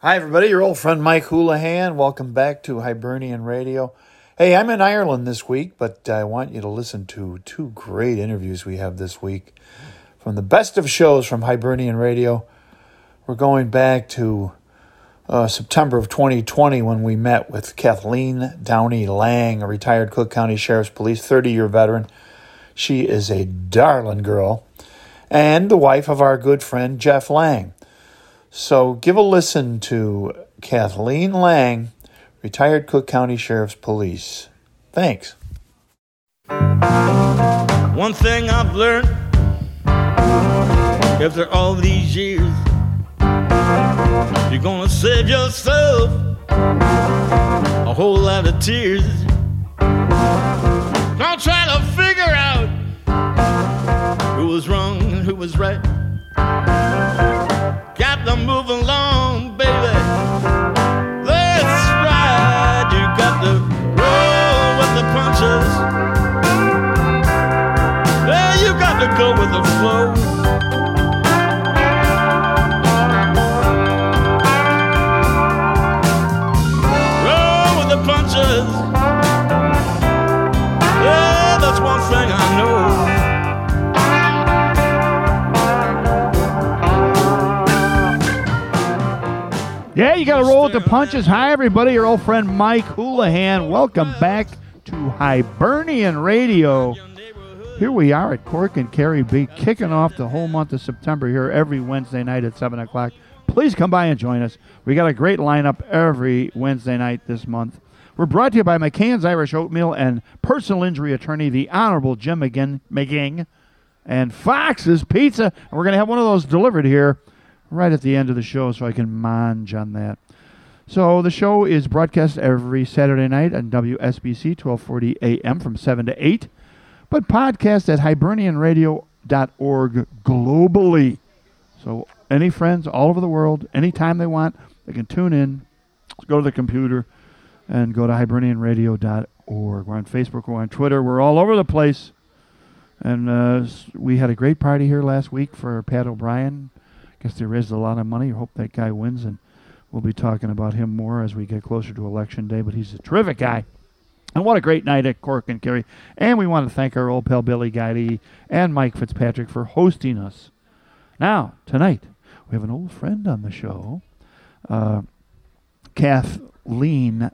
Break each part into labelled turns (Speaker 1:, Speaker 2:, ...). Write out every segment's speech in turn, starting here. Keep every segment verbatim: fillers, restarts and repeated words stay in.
Speaker 1: Hi, everybody. Your old friend Mike Houlihan. Welcome back to Hibernian Radio. Hey, I'm in Ireland this week, but I want you to listen to two great interviews we have this week from the best of shows from Hibernian Radio. We're going back to uh, September of twenty twenty when we met with Kathleen Downey Lang, a retired Cook County Sheriff's Police thirty-year veteran. She is a darling girl and the wife of our good friend Jeff Lang. So give a listen to Kathleen Lang, retired Cook County Sheriff's Police. Thanks.
Speaker 2: One thing I've learned after all these years, you're gonna save yourself a whole lot of tears. Don't try to figure out who was wrong and who was right. Got to move along, baby. That's right. You got to roll with the punches. Yeah, you got to go with the flow. Roll with the punches. Yeah, that's one thing I know.
Speaker 3: Yeah, you got to roll with the punches. Hi, everybody. Your old friend Mike Houlihan. Welcome back to Hibernian Radio. Here we are at Cork and Kerry B, kicking off the whole month of September here every Wednesday night at seven o'clock. Please come by and join us. We got a great lineup every Wednesday night this month. We're brought to you by McCann's Irish Oatmeal and personal injury attorney, the Honorable Jim McGinn, McGing, and Fox's Pizza. And we're going to have one of those delivered here right at the end of the show so I can mange on that. So the show is broadcast every Saturday night on W S B C twelve forty A M from seven to eight, but podcast at hibernian radio dot org globally. So any friends all over the world, anytime they want, they can tune in, go to the computer, and go to hibernian radio dot org. We're on Facebook, we're on Twitter, we're all over the place. And uh, we had a great party here last week for Pat O'Brien. Guess they raised a lot of money. Hope that guy wins, and we'll be talking about him more as we get closer to Election Day, but he's a terrific guy. And what a great night at Cork and Kerry. And we want to thank our old pal Billy Guidey and Mike Fitzpatrick for hosting us. Now, tonight, we have an old friend on the show, uh, Kathleen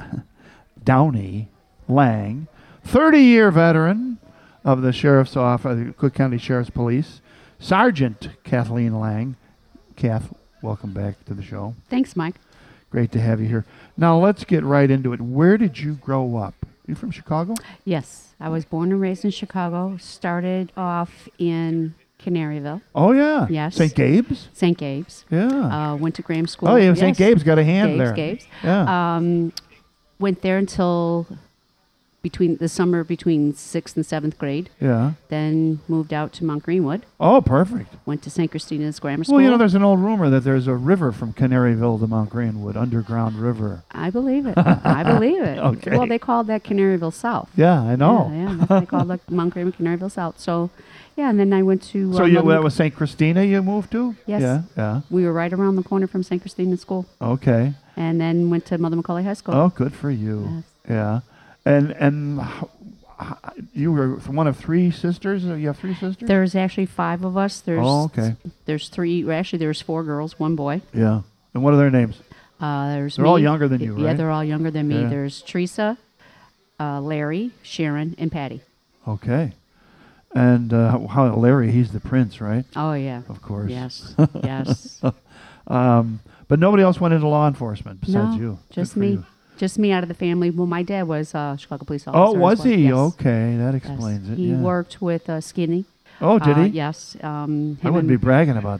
Speaker 3: Downey Lang, thirty-year veteran of the Sheriff's Office, the Cook County Sheriff's Police, Sergeant Kathleen Lang. Kath, welcome back to the show.
Speaker 4: Thanks, Mike.
Speaker 3: Great to have you here. Now, let's get right into it. Where did you grow up? You from Chicago?
Speaker 4: Yes, I was born and raised in Chicago. Started off in Canaryville.
Speaker 3: Oh, yeah.
Speaker 4: Yes.
Speaker 3: Saint Gabe's?
Speaker 4: Saint Gabe's.
Speaker 3: Yeah.
Speaker 4: Uh, went to Graham School.
Speaker 3: Oh, yeah,
Speaker 4: yes.
Speaker 3: Saint Gabe's got a hand
Speaker 4: Gabe's,
Speaker 3: there.
Speaker 4: Gabe's.
Speaker 3: Yeah.
Speaker 4: Um, went there until between the summer between sixth and seventh grade.
Speaker 3: Yeah.
Speaker 4: Then moved out to Mount Greenwood.
Speaker 3: Oh, perfect.
Speaker 4: Went to Saint Christina's Grammar School.
Speaker 3: Well, you know, there's an old rumor that there's a river from Canaryville to Mount Greenwood, underground river.
Speaker 4: I believe it. I believe it.
Speaker 3: Okay.
Speaker 4: Well, they called that Canaryville South.
Speaker 3: Yeah, I know.
Speaker 4: Yeah, yeah that's what they called like Mount Greenwood, Canaryville South. So, yeah, and then I went to...
Speaker 3: So
Speaker 4: uh,
Speaker 3: you,
Speaker 4: Lubbock.
Speaker 3: that was Saint Christina you moved to?
Speaker 4: Yes.
Speaker 3: Yeah, yeah.
Speaker 4: We were right around the corner from Saint Christina School.
Speaker 3: Okay.
Speaker 4: And then went to Mother McCauley High School.
Speaker 3: Oh, good for you.
Speaker 4: Yes.
Speaker 3: Yeah. And and h- h- you were one of three sisters? You have three sisters?
Speaker 4: There's actually five of us. There's
Speaker 3: Oh, okay.
Speaker 4: There's three. well, Actually, there's four girls, one boy.
Speaker 3: Yeah. And what are their names?
Speaker 4: Uh, there's
Speaker 3: They're
Speaker 4: me.
Speaker 3: all younger than you,
Speaker 4: Yeah,
Speaker 3: right?
Speaker 4: they're all younger than me.
Speaker 3: Yeah.
Speaker 4: There's Teresa, uh, Larry, Sharon, and Patty.
Speaker 3: Okay. And uh, how Larry, he's the prince, right?
Speaker 4: Oh, yeah.
Speaker 3: Of course.
Speaker 4: Yes. Yes.
Speaker 3: Um, but nobody else went into law enforcement besides
Speaker 4: no,
Speaker 3: you.
Speaker 4: just
Speaker 3: Good for
Speaker 4: me.
Speaker 3: you.
Speaker 4: Just me out of the family. Well, my dad was a Chicago police officer.
Speaker 3: Oh,
Speaker 4: as
Speaker 3: was
Speaker 4: well.
Speaker 3: he?
Speaker 4: Yes.
Speaker 3: Okay, that
Speaker 4: Yes.
Speaker 3: explains it.
Speaker 4: He
Speaker 3: yeah.
Speaker 4: worked with uh, Skinny.
Speaker 3: Oh, did
Speaker 4: Uh,
Speaker 3: he?
Speaker 4: Yes. Um,
Speaker 3: I
Speaker 4: him
Speaker 3: wouldn't be
Speaker 4: and-
Speaker 3: bragging about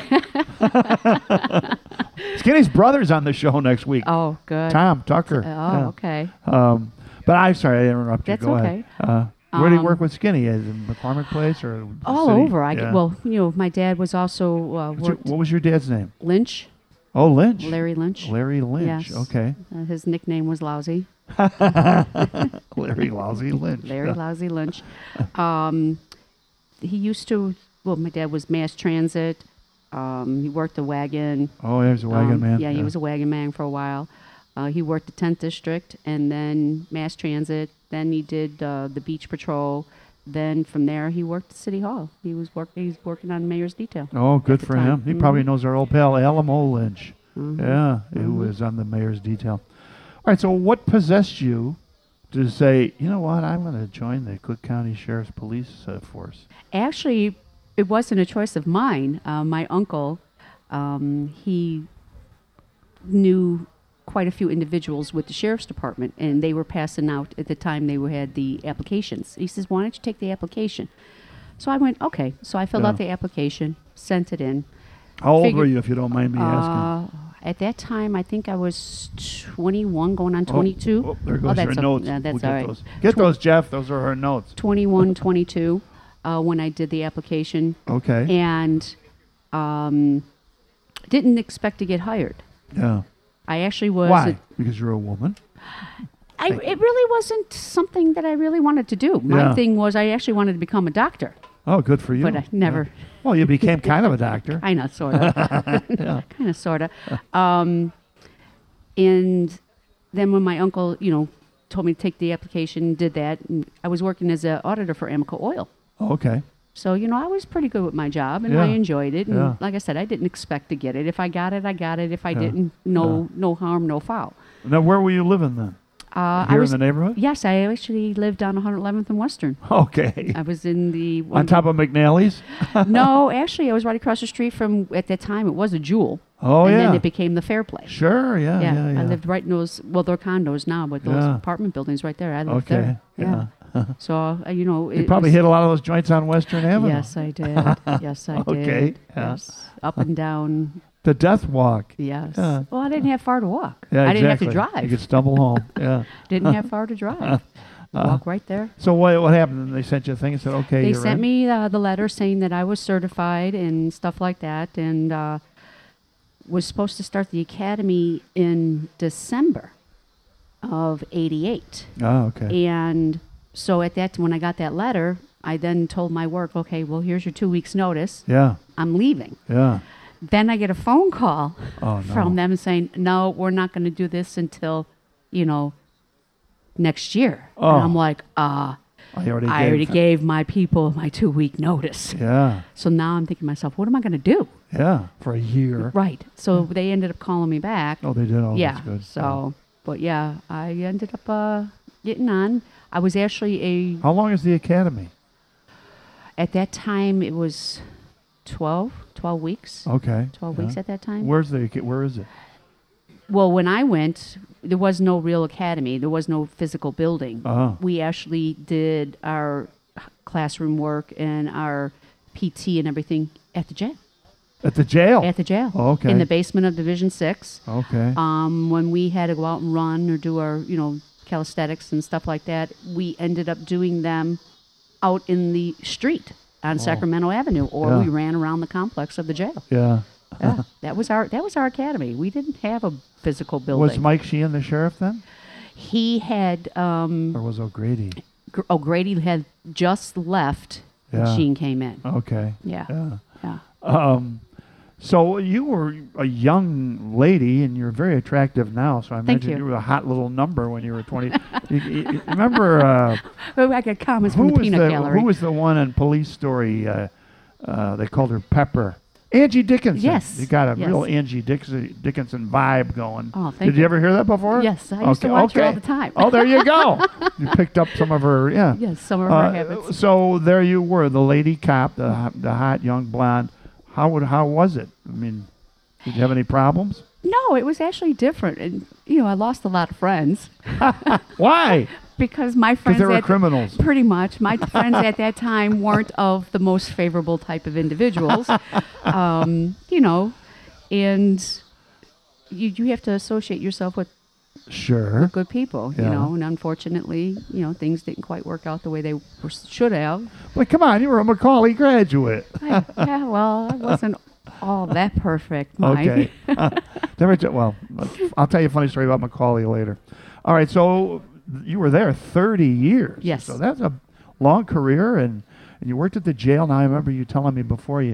Speaker 3: that. Skinny's brother's on the show next week.
Speaker 4: Oh, good.
Speaker 3: Tom Tucker.
Speaker 4: Oh,
Speaker 3: Yeah.
Speaker 4: okay.
Speaker 3: Um, but I'm sorry I interrupted.
Speaker 4: That's
Speaker 3: Go
Speaker 4: okay.
Speaker 3: ahead. Uh, where did he
Speaker 4: Um,
Speaker 3: work with Skinny? Is it in McCormick Place or the
Speaker 4: All
Speaker 3: city?
Speaker 4: over. I
Speaker 3: Yeah.
Speaker 4: get, well, you know, my dad was also uh,
Speaker 3: What's your-
Speaker 4: worked
Speaker 3: what was your dad's name?
Speaker 4: Lynch,
Speaker 3: Oh, Lynch.
Speaker 4: Larry Lynch.
Speaker 3: Larry Lynch.
Speaker 4: Yes.
Speaker 3: Okay.
Speaker 4: Uh, his nickname was Lousy.
Speaker 3: Larry Lousy Lynch.
Speaker 4: Larry Lousy Lynch. Um, he used to. Well, my dad was mass transit, Um, he worked the wagon.
Speaker 3: Oh, there's a wagon
Speaker 4: um,
Speaker 3: man.
Speaker 4: Yeah, he was a wagon man for a while. Uh, he worked the tenth District and then Mass Transit. Then he did uh, the Beach Patrol. Then from there, he worked at City Hall. He was work. He's working on mayor's detail.
Speaker 3: Oh, good
Speaker 4: the
Speaker 3: for
Speaker 4: time.
Speaker 3: him. He
Speaker 4: Mhm.
Speaker 3: probably knows our old pal Alamo Lynch.
Speaker 4: Mhm.
Speaker 3: Yeah, who
Speaker 4: Mhm.
Speaker 3: was on the mayor's detail. All right, so what possessed you to say, you know what, I'm going to join the Cook County Sheriff's Police uh, Force?
Speaker 4: Actually, it wasn't a choice of mine. Uh, my uncle, um, he knew quite a few individuals with the sheriff's department, and they were passing out at the time they were, had the applications. He says, "Why don't you take the application?" So I went, okay. So I filled
Speaker 3: Yeah.
Speaker 4: out the application, sent it in.
Speaker 3: How old
Speaker 4: Figured-
Speaker 3: were you, if you don't mind me asking?
Speaker 4: Uh, at that time, I think I was twenty-one, going on twenty-two.
Speaker 3: Oh, oh, there goes
Speaker 4: Oh,
Speaker 3: your
Speaker 4: that's o-
Speaker 3: notes.
Speaker 4: yeah, that's
Speaker 3: We'll get
Speaker 4: all right.
Speaker 3: those. Get
Speaker 4: Tw-
Speaker 3: those, Jeff. Those are her notes.
Speaker 4: twenty-one, twenty-two, uh, when I did the application,
Speaker 3: Okay.
Speaker 4: and um, didn't expect to get hired.
Speaker 3: Yeah.
Speaker 4: I actually was.
Speaker 3: Why? Because you're a woman?
Speaker 4: I, it really wasn't something that I really wanted to do. My
Speaker 3: Yeah.
Speaker 4: thing was I actually wanted to become a doctor,
Speaker 3: Oh, good for you.
Speaker 4: but I never.
Speaker 3: Yeah. Well, you became kind of a doctor.
Speaker 4: Kind of, sort of.
Speaker 3: Yeah.
Speaker 4: kind of, sort of. Um, and then when my uncle, you know, told me to take the application, did that, and I was working as an auditor for Amoco Oil.
Speaker 3: Oh, okay.
Speaker 4: So, you know, I was pretty good with my job, and
Speaker 3: Yeah.
Speaker 4: I enjoyed it. And
Speaker 3: Yeah.
Speaker 4: like I said, I didn't expect to get it. If I got it, I got it. If I
Speaker 3: Yeah.
Speaker 4: didn't, no, no harm, no foul.
Speaker 3: Now, where were you living then?
Speaker 4: Uh,
Speaker 3: Here
Speaker 4: I was,
Speaker 3: in the neighborhood?
Speaker 4: Yes, I actually lived on one eleventh and Western.
Speaker 3: Okay.
Speaker 4: I was in the
Speaker 3: On top of McNally's?
Speaker 4: no, actually, I was right across the street from. At that time, it was a Jewel.
Speaker 3: Oh,
Speaker 4: and
Speaker 3: yeah.
Speaker 4: then it became the Fair Play.
Speaker 3: Sure, yeah,
Speaker 4: yeah,
Speaker 3: yeah, yeah.
Speaker 4: I lived right in those. Well, they're condos now, but those
Speaker 3: Yeah.
Speaker 4: apartment buildings right there. I lived
Speaker 3: Okay,
Speaker 4: there. Yeah. So uh, you know,
Speaker 3: You
Speaker 4: it
Speaker 3: probably
Speaker 4: was,
Speaker 3: hit a lot of those joints on Western Avenue.
Speaker 4: Yes, I did. Yes, I
Speaker 3: Okay,
Speaker 4: did.
Speaker 3: yeah.
Speaker 4: Yes, up and down.
Speaker 3: The Death Walk.
Speaker 4: Yes.
Speaker 3: Yeah.
Speaker 4: Well, I didn't have far to walk.
Speaker 3: Yeah,
Speaker 4: I didn't
Speaker 3: exactly.
Speaker 4: have to
Speaker 3: You
Speaker 4: drive.
Speaker 3: could stumble home. Yeah.
Speaker 4: Didn't have far to drive. Walk right there.
Speaker 3: So what what happened? They sent you a thing and said, okay,
Speaker 4: They
Speaker 3: you're
Speaker 4: sent
Speaker 3: in?
Speaker 4: me uh, the letter saying that I was certified and stuff like that, and uh, was supposed to start the academy in December of eighty-eight.
Speaker 3: Oh, okay.
Speaker 4: And so at that, when I got that letter, I then told my work, okay, well, here's your two weeks notice.
Speaker 3: Yeah,
Speaker 4: I'm leaving.
Speaker 3: yeah.
Speaker 4: Then I get a phone call
Speaker 3: Oh, no.
Speaker 4: from them saying, no, we're not going to do this until, you know, next year.
Speaker 3: Oh.
Speaker 4: And I'm like, uh,
Speaker 3: I already
Speaker 4: I
Speaker 3: gave-
Speaker 4: already gave my people my two week notice.
Speaker 3: Yeah,
Speaker 4: So now I'm thinking to myself, what am I going to do?
Speaker 3: yeah, for a year.
Speaker 4: Right. So they ended up calling me back.
Speaker 3: Oh, they did. Oh,
Speaker 4: yeah.
Speaker 3: that's good.
Speaker 4: So, but yeah, I ended up uh, getting on. I was actually a,
Speaker 3: How long is the academy?
Speaker 4: at that time, it was twelve, twelve weeks.
Speaker 3: Okay.
Speaker 4: twelve
Speaker 3: yeah.
Speaker 4: weeks at that time.
Speaker 3: Where's the, aca- where is it?
Speaker 4: Well, when I went, there was no real academy. There was no physical building.
Speaker 3: Uh-huh.
Speaker 4: We actually did our classroom work and our P T and everything at the jail.
Speaker 3: At the jail?
Speaker 4: At the jail.
Speaker 3: Oh, okay.
Speaker 4: In the basement of Division Six.
Speaker 3: Okay.
Speaker 4: Um, when we had to go out and run or do our, you know, calisthenics and stuff like that, we ended up doing them out in the street on Sacramento Avenue, or
Speaker 3: Yeah.
Speaker 4: we ran around the complex of the jail.
Speaker 3: yeah.
Speaker 4: Yeah, that was our that was our academy. We didn't have a physical building.
Speaker 3: Was Mike Sheehan the sheriff then?
Speaker 4: He had um,
Speaker 3: Or was O'Grady?
Speaker 4: Gr- O'Grady had just left when
Speaker 3: Yeah.
Speaker 4: Sheen came in.
Speaker 3: Okay.
Speaker 4: Yeah,
Speaker 3: Yeah.
Speaker 4: yeah.
Speaker 3: Um, so you were a young lady, and you're very attractive now. So I
Speaker 4: Thank
Speaker 3: imagine
Speaker 4: you.
Speaker 3: you were a hot little number when you were twenty. you, you- you remember uh,
Speaker 4: Oh, I got comments
Speaker 3: who
Speaker 4: from the
Speaker 3: was
Speaker 4: peanut
Speaker 3: the
Speaker 4: gallery.
Speaker 3: who was the one in Police Story? Uh, uh, they called her Pepper. Angie Dickinson.
Speaker 4: Yes,
Speaker 3: You got a
Speaker 4: yes.
Speaker 3: real Angie Dickinson, Dickinson vibe going.
Speaker 4: Oh, thank
Speaker 3: Did you
Speaker 4: you.
Speaker 3: ever hear that before?
Speaker 4: Yes, I used to watch her all the time.
Speaker 3: Oh, there you go. You picked up some of her, yeah.
Speaker 4: Yes, some of
Speaker 3: Uh,
Speaker 4: our habits.
Speaker 3: So there you were, the lady cop, the hot- the hot young blonde. How would how was it? I mean, did you have any problems?
Speaker 4: No, it was actually different, and you know, I lost a lot of friends
Speaker 3: Why?
Speaker 4: because my
Speaker 3: Because
Speaker 4: friends
Speaker 3: they were
Speaker 4: at
Speaker 3: criminals.
Speaker 4: pretty much my friends at that time weren't of the most favorable type of individuals, um, you know, and you you have to associate yourself with
Speaker 3: Sure.
Speaker 4: good people, you
Speaker 3: Yeah.
Speaker 4: know, and unfortunately, you know, things didn't quite work out the way they were, should have.
Speaker 3: But come on, you were a Macaulay graduate.
Speaker 4: I- yeah, well, I wasn't all that perfect, Mike.
Speaker 3: Okay. Never t- well, I'll tell you a funny story about Macaulay later. All right, so you were there thirty years.
Speaker 4: Yes.
Speaker 3: So that's a long career, and, and you worked at the jail. Now I remember you telling me before you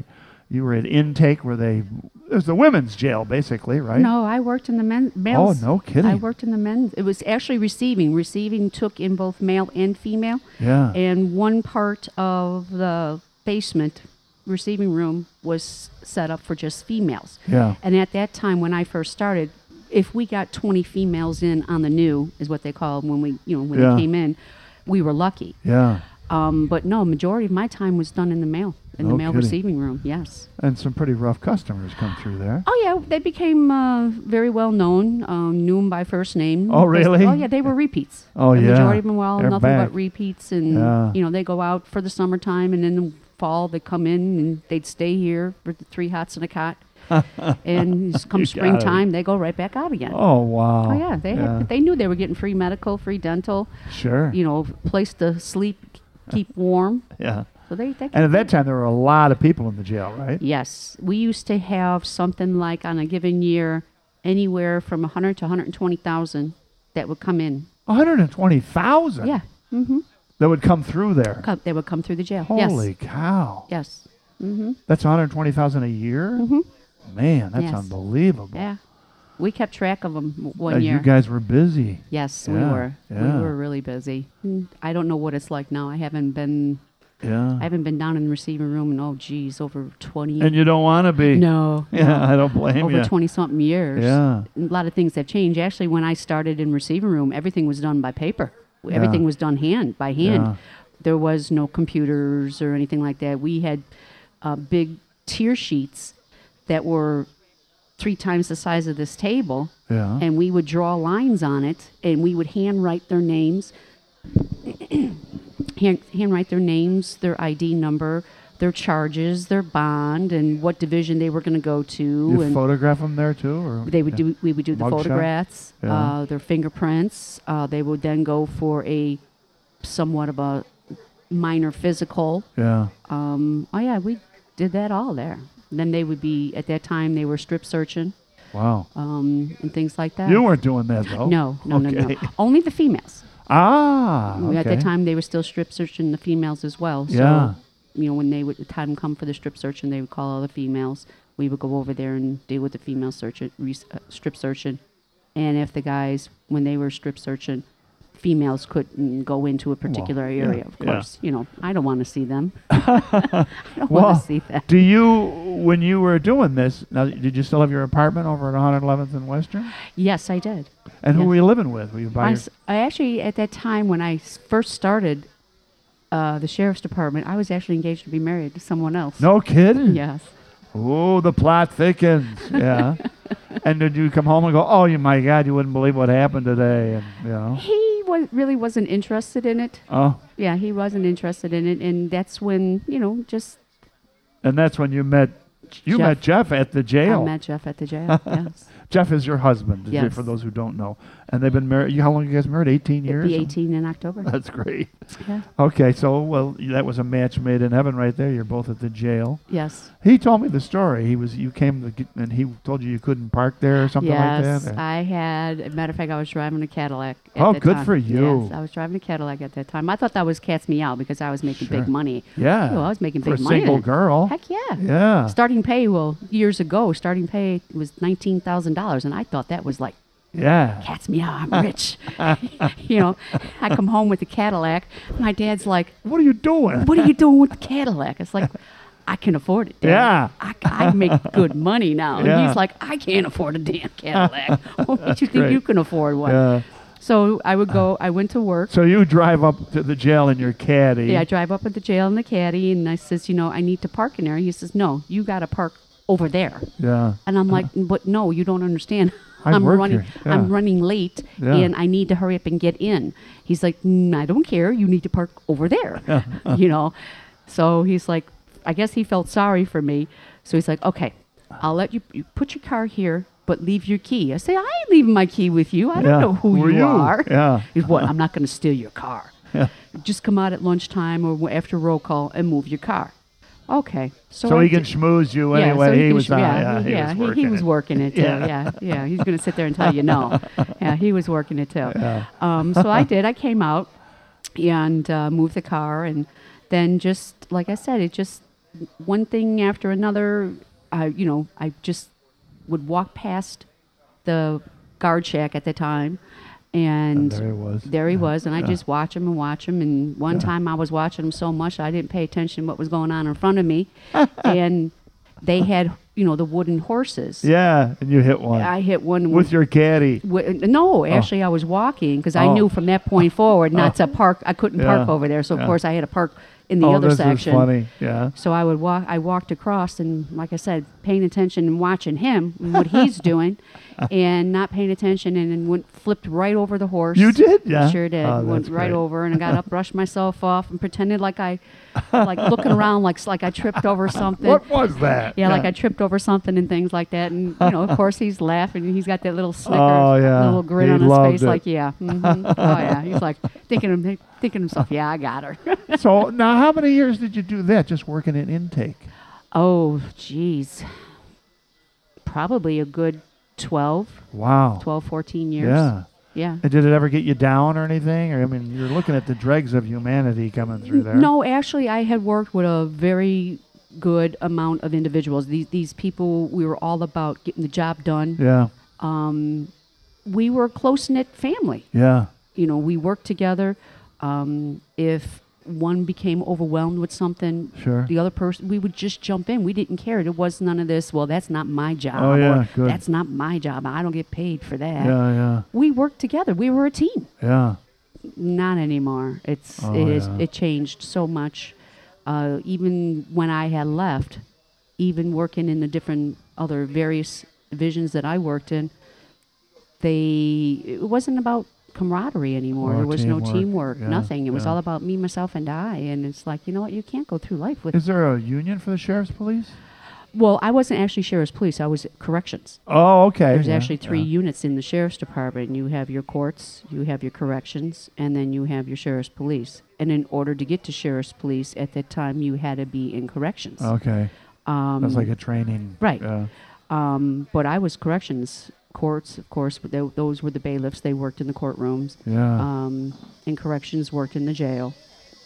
Speaker 3: you were at intake where they, it was the women's jail basically, right?
Speaker 4: No, I worked in the men, males.
Speaker 3: Oh, no kidding.
Speaker 4: I worked in the men. It was actually receiving. Receiving took in both male and female.
Speaker 3: Yeah.
Speaker 4: And one part of the basement receiving room was set up for just females.
Speaker 3: Yeah.
Speaker 4: And at that time, when I first started, if we got twenty females in on the new, is what they call when we, you know, when
Speaker 3: Yeah.
Speaker 4: they came in, we were lucky.
Speaker 3: Yeah.
Speaker 4: Um, but no, majority of my time was done in the mail, in
Speaker 3: No
Speaker 4: the mail
Speaker 3: kidding.
Speaker 4: receiving room. Yes.
Speaker 3: And some pretty rough customers come through there.
Speaker 4: Oh yeah, they became uh, very well known. Um, knew them by first name.
Speaker 3: Oh, really?
Speaker 4: Oh yeah, they were repeats.
Speaker 3: Oh,
Speaker 4: the
Speaker 3: yeah.
Speaker 4: majority of them were all
Speaker 3: They're
Speaker 4: nothing
Speaker 3: back.
Speaker 4: but repeats, and
Speaker 3: Yeah.
Speaker 4: you know they go out for the summertime, and in the fall they come in and they'd stay here for the three hots and a cot. And just come
Speaker 3: You got it.
Speaker 4: springtime, they go right back out again.
Speaker 3: Oh, wow.
Speaker 4: Oh, yeah, they Had, they knew they were getting free medical, free dental,
Speaker 3: Sure.
Speaker 4: you know, place to sleep, keep warm.
Speaker 3: Yeah.
Speaker 4: So they, they
Speaker 3: And at that time, there were a lot of people in the jail, right?
Speaker 4: Yes, we used to have something like on a given year, anywhere from one hundred to one hundred twenty thousand that would come in.
Speaker 3: one hundred twenty thousand
Speaker 4: Yeah, mm-hmm.
Speaker 3: that would come through there.
Speaker 4: Co- they would come through the jail.
Speaker 3: Holy
Speaker 4: Yes,
Speaker 3: cow.
Speaker 4: yes, mm-hmm.
Speaker 3: That's one hundred twenty thousand a year?
Speaker 4: Mm-hmm.
Speaker 3: Man, that's
Speaker 4: Yes.
Speaker 3: unbelievable.
Speaker 4: Yeah. We kept track of them one
Speaker 3: Uh,
Speaker 4: year.
Speaker 3: You guys were busy.
Speaker 4: yes, we
Speaker 3: Yeah,
Speaker 4: were.
Speaker 3: yeah.
Speaker 4: We were really busy. Mm, I don't know what it's like now. I haven't been.
Speaker 3: Yeah.
Speaker 4: I haven't been down in the receiving room in oh geez over twenty.
Speaker 3: And you don't want to be.
Speaker 4: no.
Speaker 3: Yeah,
Speaker 4: no.
Speaker 3: I don't blame
Speaker 4: Over
Speaker 3: you.
Speaker 4: twenty something years.
Speaker 3: Yeah.
Speaker 4: A lot of things have changed. Actually, when I started in receiving room, everything was done by paper.
Speaker 3: Yeah.
Speaker 4: Everything was done hand by hand.
Speaker 3: Yeah.
Speaker 4: There was no computers or anything like that. We had uh, big tier sheets that were three times the size of this table,
Speaker 3: Yeah.
Speaker 4: and we would draw lines on it, and we would handwrite their names, hand, handwrite their names, their I D number, their charges, their bond, and what division they were going to go to.
Speaker 3: You
Speaker 4: and
Speaker 3: photograph them there too? Or
Speaker 4: they would
Speaker 3: yeah.
Speaker 4: do. We would do the
Speaker 3: Mugshot?
Speaker 4: photographs,
Speaker 3: Yeah.
Speaker 4: uh, their fingerprints. Uh, they would then go for a somewhat of a minor physical.
Speaker 3: Yeah.
Speaker 4: Um, oh yeah, we did that all there. Then they would be at that time they were strip searching
Speaker 3: Wow.
Speaker 4: um, and things like that.
Speaker 3: You weren't doing that though.
Speaker 4: No, no, no,
Speaker 3: Okay.
Speaker 4: no. Only the females.
Speaker 3: Ah. Okay.
Speaker 4: At that time, they were still strip searching the females as well. So,
Speaker 3: Yeah.
Speaker 4: you know, when they would the time come for the strip search, and they would call all the females, we would go over there and deal with the female search, re- uh, strip searching. And if the guys, when they were strip searching, females couldn't go into a particular
Speaker 3: yeah,
Speaker 4: area, of
Speaker 3: yeah.
Speaker 4: course. You know, I don't want to see them. I don't
Speaker 3: Well,
Speaker 4: want to see that.
Speaker 3: Do you, when you were doing this, now did you still have your apartment over at one eleventh and Western?
Speaker 4: Yes, I did.
Speaker 3: And who
Speaker 4: Yeah.
Speaker 3: were you living with? Were you by
Speaker 4: I,
Speaker 3: your,
Speaker 4: s- I actually, at that time when I s- first started uh, the sheriff's department, I was actually engaged to be married to someone else.
Speaker 3: No kidding?
Speaker 4: Yes.
Speaker 3: Oh, the plot thickens. Yeah. And did you come home and go, oh, you, my God, you wouldn't believe what happened today? And, you know.
Speaker 4: He was, really wasn't interested in it.
Speaker 3: Oh,
Speaker 4: Yeah, he wasn't interested in it. And that's when, you know, just
Speaker 3: and that's when you met, you
Speaker 4: Jeff.
Speaker 3: met Jeff at the jail.
Speaker 4: I met Jeff at the jail. Yes.
Speaker 3: Jeff is your husband,
Speaker 4: Yes.
Speaker 3: for those who don't know. And they've been married, how long you guys married? eighteen
Speaker 4: It'd
Speaker 3: years?
Speaker 4: be eighteen in October.
Speaker 3: That's great.
Speaker 4: Yeah.
Speaker 3: Okay, so, well, that was a match made in heaven right there. You're both at the jail.
Speaker 4: Yes.
Speaker 3: He told me the story. He was, you came to get, and he told you you couldn't park there or something
Speaker 4: Yes,
Speaker 3: like that? or-
Speaker 4: I had. As a matter of fact, I was driving a Cadillac. At
Speaker 3: Oh,
Speaker 4: that
Speaker 3: good
Speaker 4: time.
Speaker 3: for you.
Speaker 4: Yes, I was driving a Cadillac at that time. I thought that was cat's me out because I was making
Speaker 3: Sure.
Speaker 4: big money.
Speaker 3: yeah.
Speaker 4: Oh, I was making
Speaker 3: For
Speaker 4: big
Speaker 3: a
Speaker 4: money.
Speaker 3: single
Speaker 4: then.
Speaker 3: girl.
Speaker 4: Heck yeah.
Speaker 3: Yeah.
Speaker 4: Starting pay, well, years ago, starting pay was nineteen thousand dollars, and I thought that was like,
Speaker 3: Yeah.
Speaker 4: cat's me out, I'm rich. You know, I come home with the Cadillac. My dad's like,
Speaker 3: What are you doing?
Speaker 4: what are you doing with the Cadillac? It's like, I can afford it, Dad.
Speaker 3: Yeah.
Speaker 4: I, I make good money now.
Speaker 3: Yeah.
Speaker 4: And he's like, I can't afford a damn Cadillac. What makes you think
Speaker 3: great.
Speaker 4: you can afford one?
Speaker 3: Yeah.
Speaker 4: So I would go, I went to work.
Speaker 3: So you drive up to the jail in your caddy.
Speaker 4: Yeah, I drive up at the jail in the caddy, and I says, you know, I need to park in there. He says, no, you got to park over there.
Speaker 3: Yeah.
Speaker 4: And I'm like, but no, you don't understand.
Speaker 3: I
Speaker 4: I'm
Speaker 3: work
Speaker 4: running.
Speaker 3: here, yeah.
Speaker 4: I'm running late,
Speaker 3: Yeah.
Speaker 4: and I need to hurry up and get in. He's like, mm, I don't care. You need to park over there. You know. So he's like, I guess he felt sorry for me. So he's like, okay, I'll let you, you put your car here, but leave your key. I say, I ain't leaving my key with you. I don't
Speaker 3: Yeah.
Speaker 4: know who
Speaker 3: Who are
Speaker 4: you,
Speaker 3: you?
Speaker 4: are.
Speaker 3: Yeah.
Speaker 4: He's what? I'm not going to steal your car.
Speaker 3: Yeah.
Speaker 4: Just come out at lunchtime or after roll call and move your car. Okay. So,
Speaker 3: So
Speaker 4: I
Speaker 3: he can
Speaker 4: did-
Speaker 3: schmooze you
Speaker 4: yeah,
Speaker 3: anyway.
Speaker 4: so
Speaker 3: he,
Speaker 4: can
Speaker 3: was
Speaker 4: sh-
Speaker 3: on.
Speaker 4: yeah,
Speaker 3: Yeah,
Speaker 4: he,
Speaker 3: he
Speaker 4: yeah,
Speaker 3: was
Speaker 4: he,
Speaker 3: working.
Speaker 4: he was
Speaker 3: it.
Speaker 4: working it too.
Speaker 3: Yeah.
Speaker 4: Yeah, yeah, he's going to sit there and tell you no. Yeah, he was working it too.
Speaker 3: Yeah.
Speaker 4: Um, so I did. I came out and uh, moved the car, and then just like I said, it just one thing after another. I, you know, I just would walk past the guard shack at the time, and,
Speaker 3: And there he was.
Speaker 4: There he
Speaker 3: Yeah.
Speaker 4: was, and I
Speaker 3: Yeah.
Speaker 4: just watch him and watch him. And one
Speaker 3: Yeah.
Speaker 4: time I was watching him so much I didn't pay attention to what was going on in front of me, and they had, you know, the wooden horses.
Speaker 3: Yeah, and you hit one
Speaker 4: I hit one
Speaker 3: with your caddy.
Speaker 4: Wi- No, actually, I was walking because I
Speaker 3: Oh.
Speaker 4: knew from that point forward not to park. I couldn't park
Speaker 3: Yeah.
Speaker 4: over there, so of
Speaker 3: Yeah.
Speaker 4: course I had to park in the
Speaker 3: oh,
Speaker 4: other
Speaker 3: this
Speaker 4: section.
Speaker 3: is funny. Yeah.
Speaker 4: So I would walk. I walked across, and like I said, paying attention and watching him and what he's doing, and not paying attention, and then went flipped right over the horse.
Speaker 3: You did? Yeah.
Speaker 4: Sure did.
Speaker 3: Oh,
Speaker 4: Went
Speaker 3: that's
Speaker 4: right
Speaker 3: great.
Speaker 4: over, and I got up, brushed myself off, and pretended like I, like looking around, like like I tripped over something.
Speaker 3: What was that?
Speaker 4: Yeah, like I tripped over something and things like that. And, you know, of course, he's laughing. And he's got that little snicker,
Speaker 3: Oh, yeah.
Speaker 4: little grin
Speaker 3: He
Speaker 4: on his
Speaker 3: loved
Speaker 4: face.
Speaker 3: it.
Speaker 4: Like, yeah. Mm-hmm. Oh, yeah. He's like thinking, of, thinking to himself, yeah, I got her.
Speaker 3: So now, how many years did you do that? Just working in intake?
Speaker 4: Oh, geez. Probably a good twelve,
Speaker 3: Wow.
Speaker 4: twelve, fourteen years.
Speaker 3: Yeah.
Speaker 4: Yeah.
Speaker 3: And did it ever get you down or anything? Or I mean, you're looking at the dregs of humanity coming through there.
Speaker 4: No, actually, I had worked with a very good amount of individuals. These, these people, we were all about getting the job done.
Speaker 3: Yeah.
Speaker 4: Um, we were a close-knit family.
Speaker 3: Yeah.
Speaker 4: You know, we worked together. Um, if one became overwhelmed with something,
Speaker 3: Sure.
Speaker 4: the other person, we would just jump in. We didn't care. There was none of this, well, that's not my job.
Speaker 3: Oh, yeah,
Speaker 4: or,
Speaker 3: good.
Speaker 4: that's not my job. I don't get paid for that.
Speaker 3: Yeah. Yeah.
Speaker 4: We worked together. We were a team.
Speaker 3: Yeah.
Speaker 4: Not anymore. It's
Speaker 3: Oh,
Speaker 4: it is
Speaker 3: yeah.
Speaker 4: it changed so much. Uh, even when I had left, even working in the different other various divisions that I worked in, they it wasn't about camaraderie anymore.
Speaker 3: Or
Speaker 4: there was no
Speaker 3: teamwork,
Speaker 4: teamwork,
Speaker 3: yeah,
Speaker 4: nothing. It was
Speaker 3: yeah.
Speaker 4: all about me, myself, and I. And it's like, you know what? You can't go through life with.
Speaker 3: Is there a union for the sheriff's police?
Speaker 4: Well, I wasn't actually sheriff's police. I was corrections.
Speaker 3: Oh, okay.
Speaker 4: There's
Speaker 3: yeah,
Speaker 4: actually three
Speaker 3: yeah.
Speaker 4: units in the sheriff's department. You have your courts, you have your corrections, and then you have your sheriff's police. And in order to get to sheriff's police at that time, you had to be in corrections.
Speaker 3: Okay.
Speaker 4: Um,
Speaker 3: That's like a training.
Speaker 4: right.
Speaker 3: Yeah.
Speaker 4: Um, but I was corrections. Courts, of course, but tho- those were the bailiffs. They worked in the courtrooms.
Speaker 3: Yeah.
Speaker 4: Um, and corrections worked in the jail.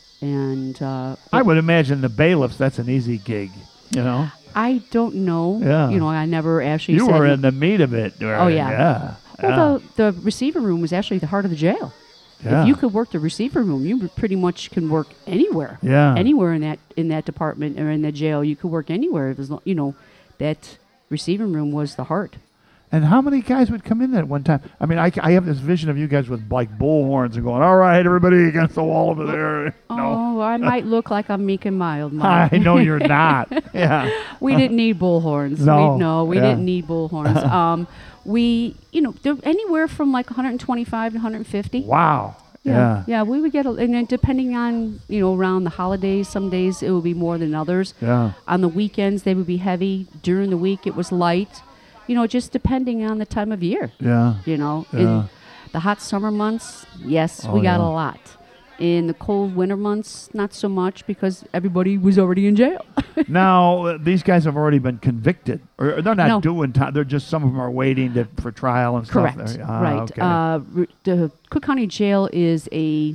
Speaker 4: And uh,
Speaker 3: I would imagine the bailiffs, that's an easy gig, you know?
Speaker 4: I don't know.
Speaker 3: Yeah.
Speaker 4: You know, I never actually
Speaker 3: You
Speaker 4: said
Speaker 3: were in the meat of it. right?
Speaker 4: Oh, yeah.
Speaker 3: Yeah.
Speaker 4: Well, the, the receiver room was actually the heart of the jail.
Speaker 3: yeah.
Speaker 4: If you could work the receiver room, you pretty much can work anywhere.
Speaker 3: Yeah.
Speaker 4: Anywhere in that in that department or in that jail, you could work anywhere. As lo- you know, that receiving room was the heart.
Speaker 3: And how many guys would come in at one time? I mean, I, I have this vision of you guys with like bullhorns and going, all right, everybody against the wall over there. No.
Speaker 4: Oh, I might look like I'm meek and mild. Mike.
Speaker 3: I know you're not. Yeah.
Speaker 4: We didn't need bullhorns.
Speaker 3: No,
Speaker 4: we, no, we
Speaker 3: yeah.
Speaker 4: didn't need bullhorns. um, we, you know, there, anywhere from like one twenty-five to one fifty.
Speaker 3: Wow.
Speaker 4: Yeah,
Speaker 3: Yeah.
Speaker 4: yeah, we would get, a, and then depending on, you know, around the holidays, some days it would be more than others.
Speaker 3: Yeah.
Speaker 4: On the weekends, they would be heavy. During the week, it was light. You know, just depending on the time of year.
Speaker 3: Yeah.
Speaker 4: You know,
Speaker 3: Yeah.
Speaker 4: in the hot summer months, yes,
Speaker 3: Oh,
Speaker 4: we got
Speaker 3: yeah.
Speaker 4: a lot. In the cold winter months, not so much because everybody was already in jail.
Speaker 3: Now, uh, these guys have already been convicted. Or they're not
Speaker 4: No.
Speaker 3: doing time. They're just, some of them are waiting to, for trial and stuff.
Speaker 4: Correct.
Speaker 3: there. Ah,
Speaker 4: right.
Speaker 3: Okay.
Speaker 4: Uh, r- the Cook County Jail is a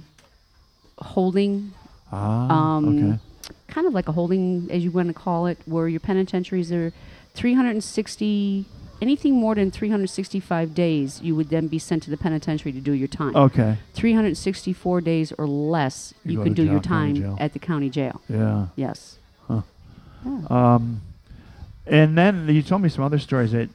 Speaker 4: holding,
Speaker 3: ah,
Speaker 4: um,
Speaker 3: okay.
Speaker 4: kind of like a holding, as you want to call it, where your penitentiaries are three hundred sixty, anything more than three hundred sixty-five days, you would then be sent to the penitentiary to do your time.
Speaker 3: Okay.
Speaker 4: three hundred sixty-four days or less,
Speaker 3: You
Speaker 4: you,
Speaker 3: go
Speaker 4: can
Speaker 3: to
Speaker 4: do your
Speaker 3: jail, county
Speaker 4: time
Speaker 3: jail.
Speaker 4: at the county jail.
Speaker 3: Yeah.
Speaker 4: Yes.
Speaker 3: Um, and then you told me some other stories that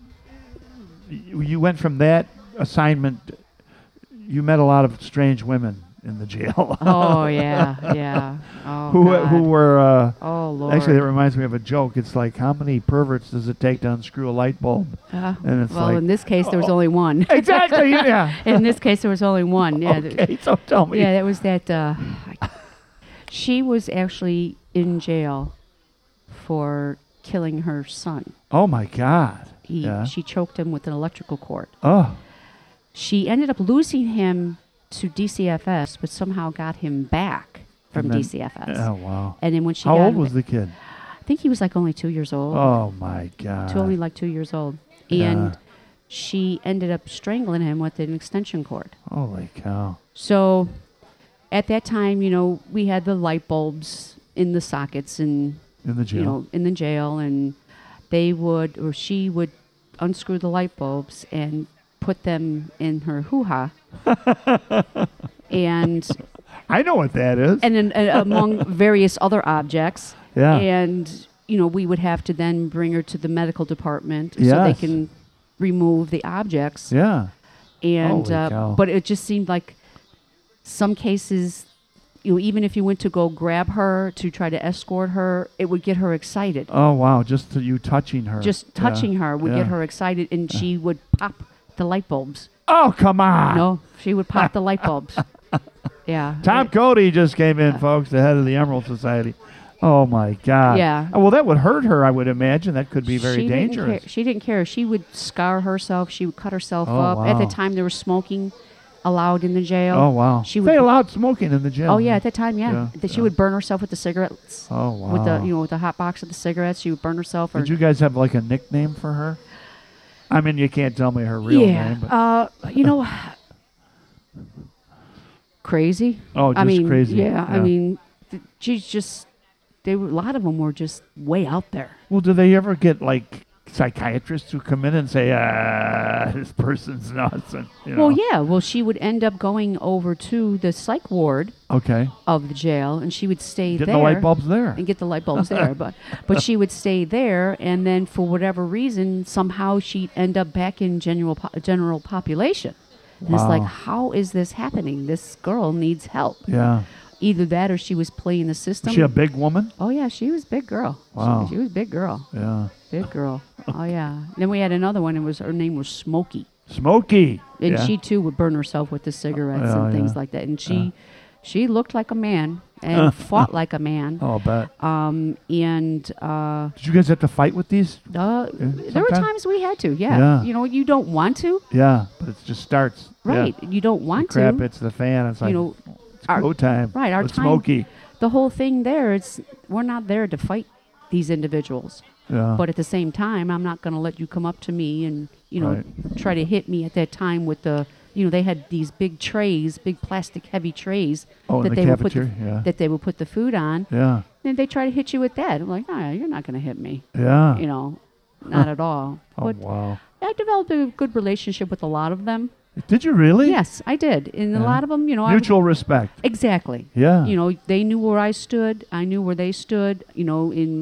Speaker 3: you, you went from that assignment. You met a lot of strange women in the jail.
Speaker 4: Oh yeah, yeah. Oh,
Speaker 3: who
Speaker 4: God.
Speaker 3: who were uh,
Speaker 4: Oh Lord.
Speaker 3: actually that reminds me of a joke. It's like, how many perverts does it take to unscrew a light bulb?
Speaker 4: Uh,
Speaker 3: and it's
Speaker 4: well,
Speaker 3: like-
Speaker 4: in this case, there was only one.
Speaker 3: Exactly. Yeah.
Speaker 4: In this case, there was only one. Yeah. th-
Speaker 3: Okay. So tell me.
Speaker 4: Yeah, that was that. Uh, she was actually in jail for killing her son.
Speaker 3: Oh my God.
Speaker 4: He,
Speaker 3: Yeah.
Speaker 4: She choked him with an electrical cord.
Speaker 3: Oh.
Speaker 4: She ended up losing him to D C F S, but somehow got him back from
Speaker 3: And then-
Speaker 4: D C F S.
Speaker 3: Oh wow.
Speaker 4: And then when she
Speaker 3: How
Speaker 4: got
Speaker 3: old
Speaker 4: him
Speaker 3: was
Speaker 4: ba-
Speaker 3: the kid?
Speaker 4: I think he was like only two years old.
Speaker 3: Oh my God.
Speaker 4: Two, only like two years old.
Speaker 3: Yeah.
Speaker 4: And she ended up strangling him with an extension cord.
Speaker 3: Holy cow.
Speaker 4: So at that time, you know, we had the light bulbs in the sockets and
Speaker 3: In the jail.
Speaker 4: you know, in the jail, and they would, or she would unscrew the light bulbs and put them in her hoo-ha. and
Speaker 3: I know what that is.
Speaker 4: and then, uh, among various other objects.
Speaker 3: Yeah.
Speaker 4: And, you know, we would have to then bring her to the medical department so they
Speaker 3: Yes.
Speaker 4: can remove the objects.
Speaker 3: yeah.
Speaker 4: And
Speaker 3: Holy
Speaker 4: uh,
Speaker 3: cow.
Speaker 4: but it just seemed like some cases, you know, even if you went to go grab her to try to escort her, it would get her excited.
Speaker 3: Oh, wow. Just to you touching her.
Speaker 4: Just
Speaker 3: Yeah.
Speaker 4: touching her would
Speaker 3: Yeah.
Speaker 4: get her excited, and she would pop the light bulbs.
Speaker 3: Oh, come on.
Speaker 4: No, she would pop the light bulbs. Yeah.
Speaker 3: Tom Cody just came in, folks, the head of the Emerald Society. Oh, my God.
Speaker 4: Yeah.
Speaker 3: Oh, well, that would hurt her, I would imagine. That could be very
Speaker 4: she
Speaker 3: dangerous.
Speaker 4: Didn't care. She didn't care. She would scar herself. She would cut herself
Speaker 3: Oh,
Speaker 4: up. At the
Speaker 3: wow.
Speaker 4: time, there was smoking allowed in the jail.
Speaker 3: Oh, wow.
Speaker 4: She
Speaker 3: they
Speaker 4: would.
Speaker 3: allowed smoking in the jail.
Speaker 4: Oh yeah, at that time, yeah.
Speaker 3: Yeah,
Speaker 4: That she
Speaker 3: yeah.
Speaker 4: would burn herself with the cigarettes.
Speaker 3: Oh, wow.
Speaker 4: With the you know with the hot box of the cigarettes, she would burn herself. Or
Speaker 3: Did you guys have like a nickname for her? I mean, you can't tell me her real
Speaker 4: yeah.
Speaker 3: name. But
Speaker 4: Uh, you know, crazy.
Speaker 3: Oh,
Speaker 4: I
Speaker 3: just
Speaker 4: mean,
Speaker 3: crazy.
Speaker 4: Yeah, I
Speaker 3: Yeah.
Speaker 4: mean, th- she's just. They were, a lot of them were just way out there.
Speaker 3: well, do they ever get like psychiatrists who come in and say, ah, this person's nuts? And, you know.
Speaker 4: Well, yeah. Well, she would end up going over to the psych ward
Speaker 3: Okay.
Speaker 4: of the jail, and she would stay
Speaker 3: Getting
Speaker 4: there.
Speaker 3: the light bulbs there.
Speaker 4: And get the light bulbs there, but but she would stay there, and then for whatever reason, somehow she'd end up back in general po- general population. And it's like,
Speaker 3: Wow.
Speaker 4: how is this happening? This girl needs help.
Speaker 3: Yeah.
Speaker 4: Either that, or she was playing the system.
Speaker 3: Is she a big woman?
Speaker 4: Oh yeah, she was big girl. She-
Speaker 3: Wow.
Speaker 4: she, was big girl,
Speaker 3: Yeah.
Speaker 4: big girl. Oh yeah. Then we had another one. It was her name was Smokey,
Speaker 3: Smoky.
Speaker 4: and
Speaker 3: yeah.
Speaker 4: she too would burn herself with the cigarettes
Speaker 3: Oh,
Speaker 4: and things
Speaker 3: yeah.
Speaker 4: like that. And she she looked like a man and fought like a man.
Speaker 3: Oh, I bet.
Speaker 4: Um and uh.
Speaker 3: Did you guys have to fight with these?
Speaker 4: Uh, there were
Speaker 3: sometime?
Speaker 4: times we had to, yeah.
Speaker 3: Yeah.
Speaker 4: You know, you don't want to,
Speaker 3: Yeah, but it just starts.
Speaker 4: right?
Speaker 3: Yeah.
Speaker 4: You don't
Speaker 3: The
Speaker 4: want
Speaker 3: crap
Speaker 4: to.
Speaker 3: hits the fan. It's like,
Speaker 4: You know,
Speaker 3: it's
Speaker 4: our-
Speaker 3: go time.
Speaker 4: right, our
Speaker 3: with
Speaker 4: time-
Speaker 3: Smoky.
Speaker 4: the whole thing there, it's we're not there to fight these individuals,
Speaker 3: Yeah.
Speaker 4: but at the same time, I'm not going to let you come up to me and you know
Speaker 3: Right.
Speaker 4: try to hit me at that time with the. You know, they had these big trays, big plastic heavy trays
Speaker 3: Oh, in
Speaker 4: that
Speaker 3: the
Speaker 4: they would put the,
Speaker 3: cafeteria, yeah.
Speaker 4: that they would put the food on,
Speaker 3: yeah.
Speaker 4: and they try to hit you with that. I'm like, no, you're not going to hit me.
Speaker 3: Yeah.
Speaker 4: You know, not at all.
Speaker 3: oh,
Speaker 4: But
Speaker 3: wow.
Speaker 4: I developed a good relationship with a lot of them.
Speaker 3: Did you really?
Speaker 4: Yes, I did. And a
Speaker 3: Yeah.
Speaker 4: lot of them, you know, I would-
Speaker 3: Mutual respect.
Speaker 4: exactly.
Speaker 3: Yeah.
Speaker 4: You know, they knew where I stood. I knew where they stood. You know, in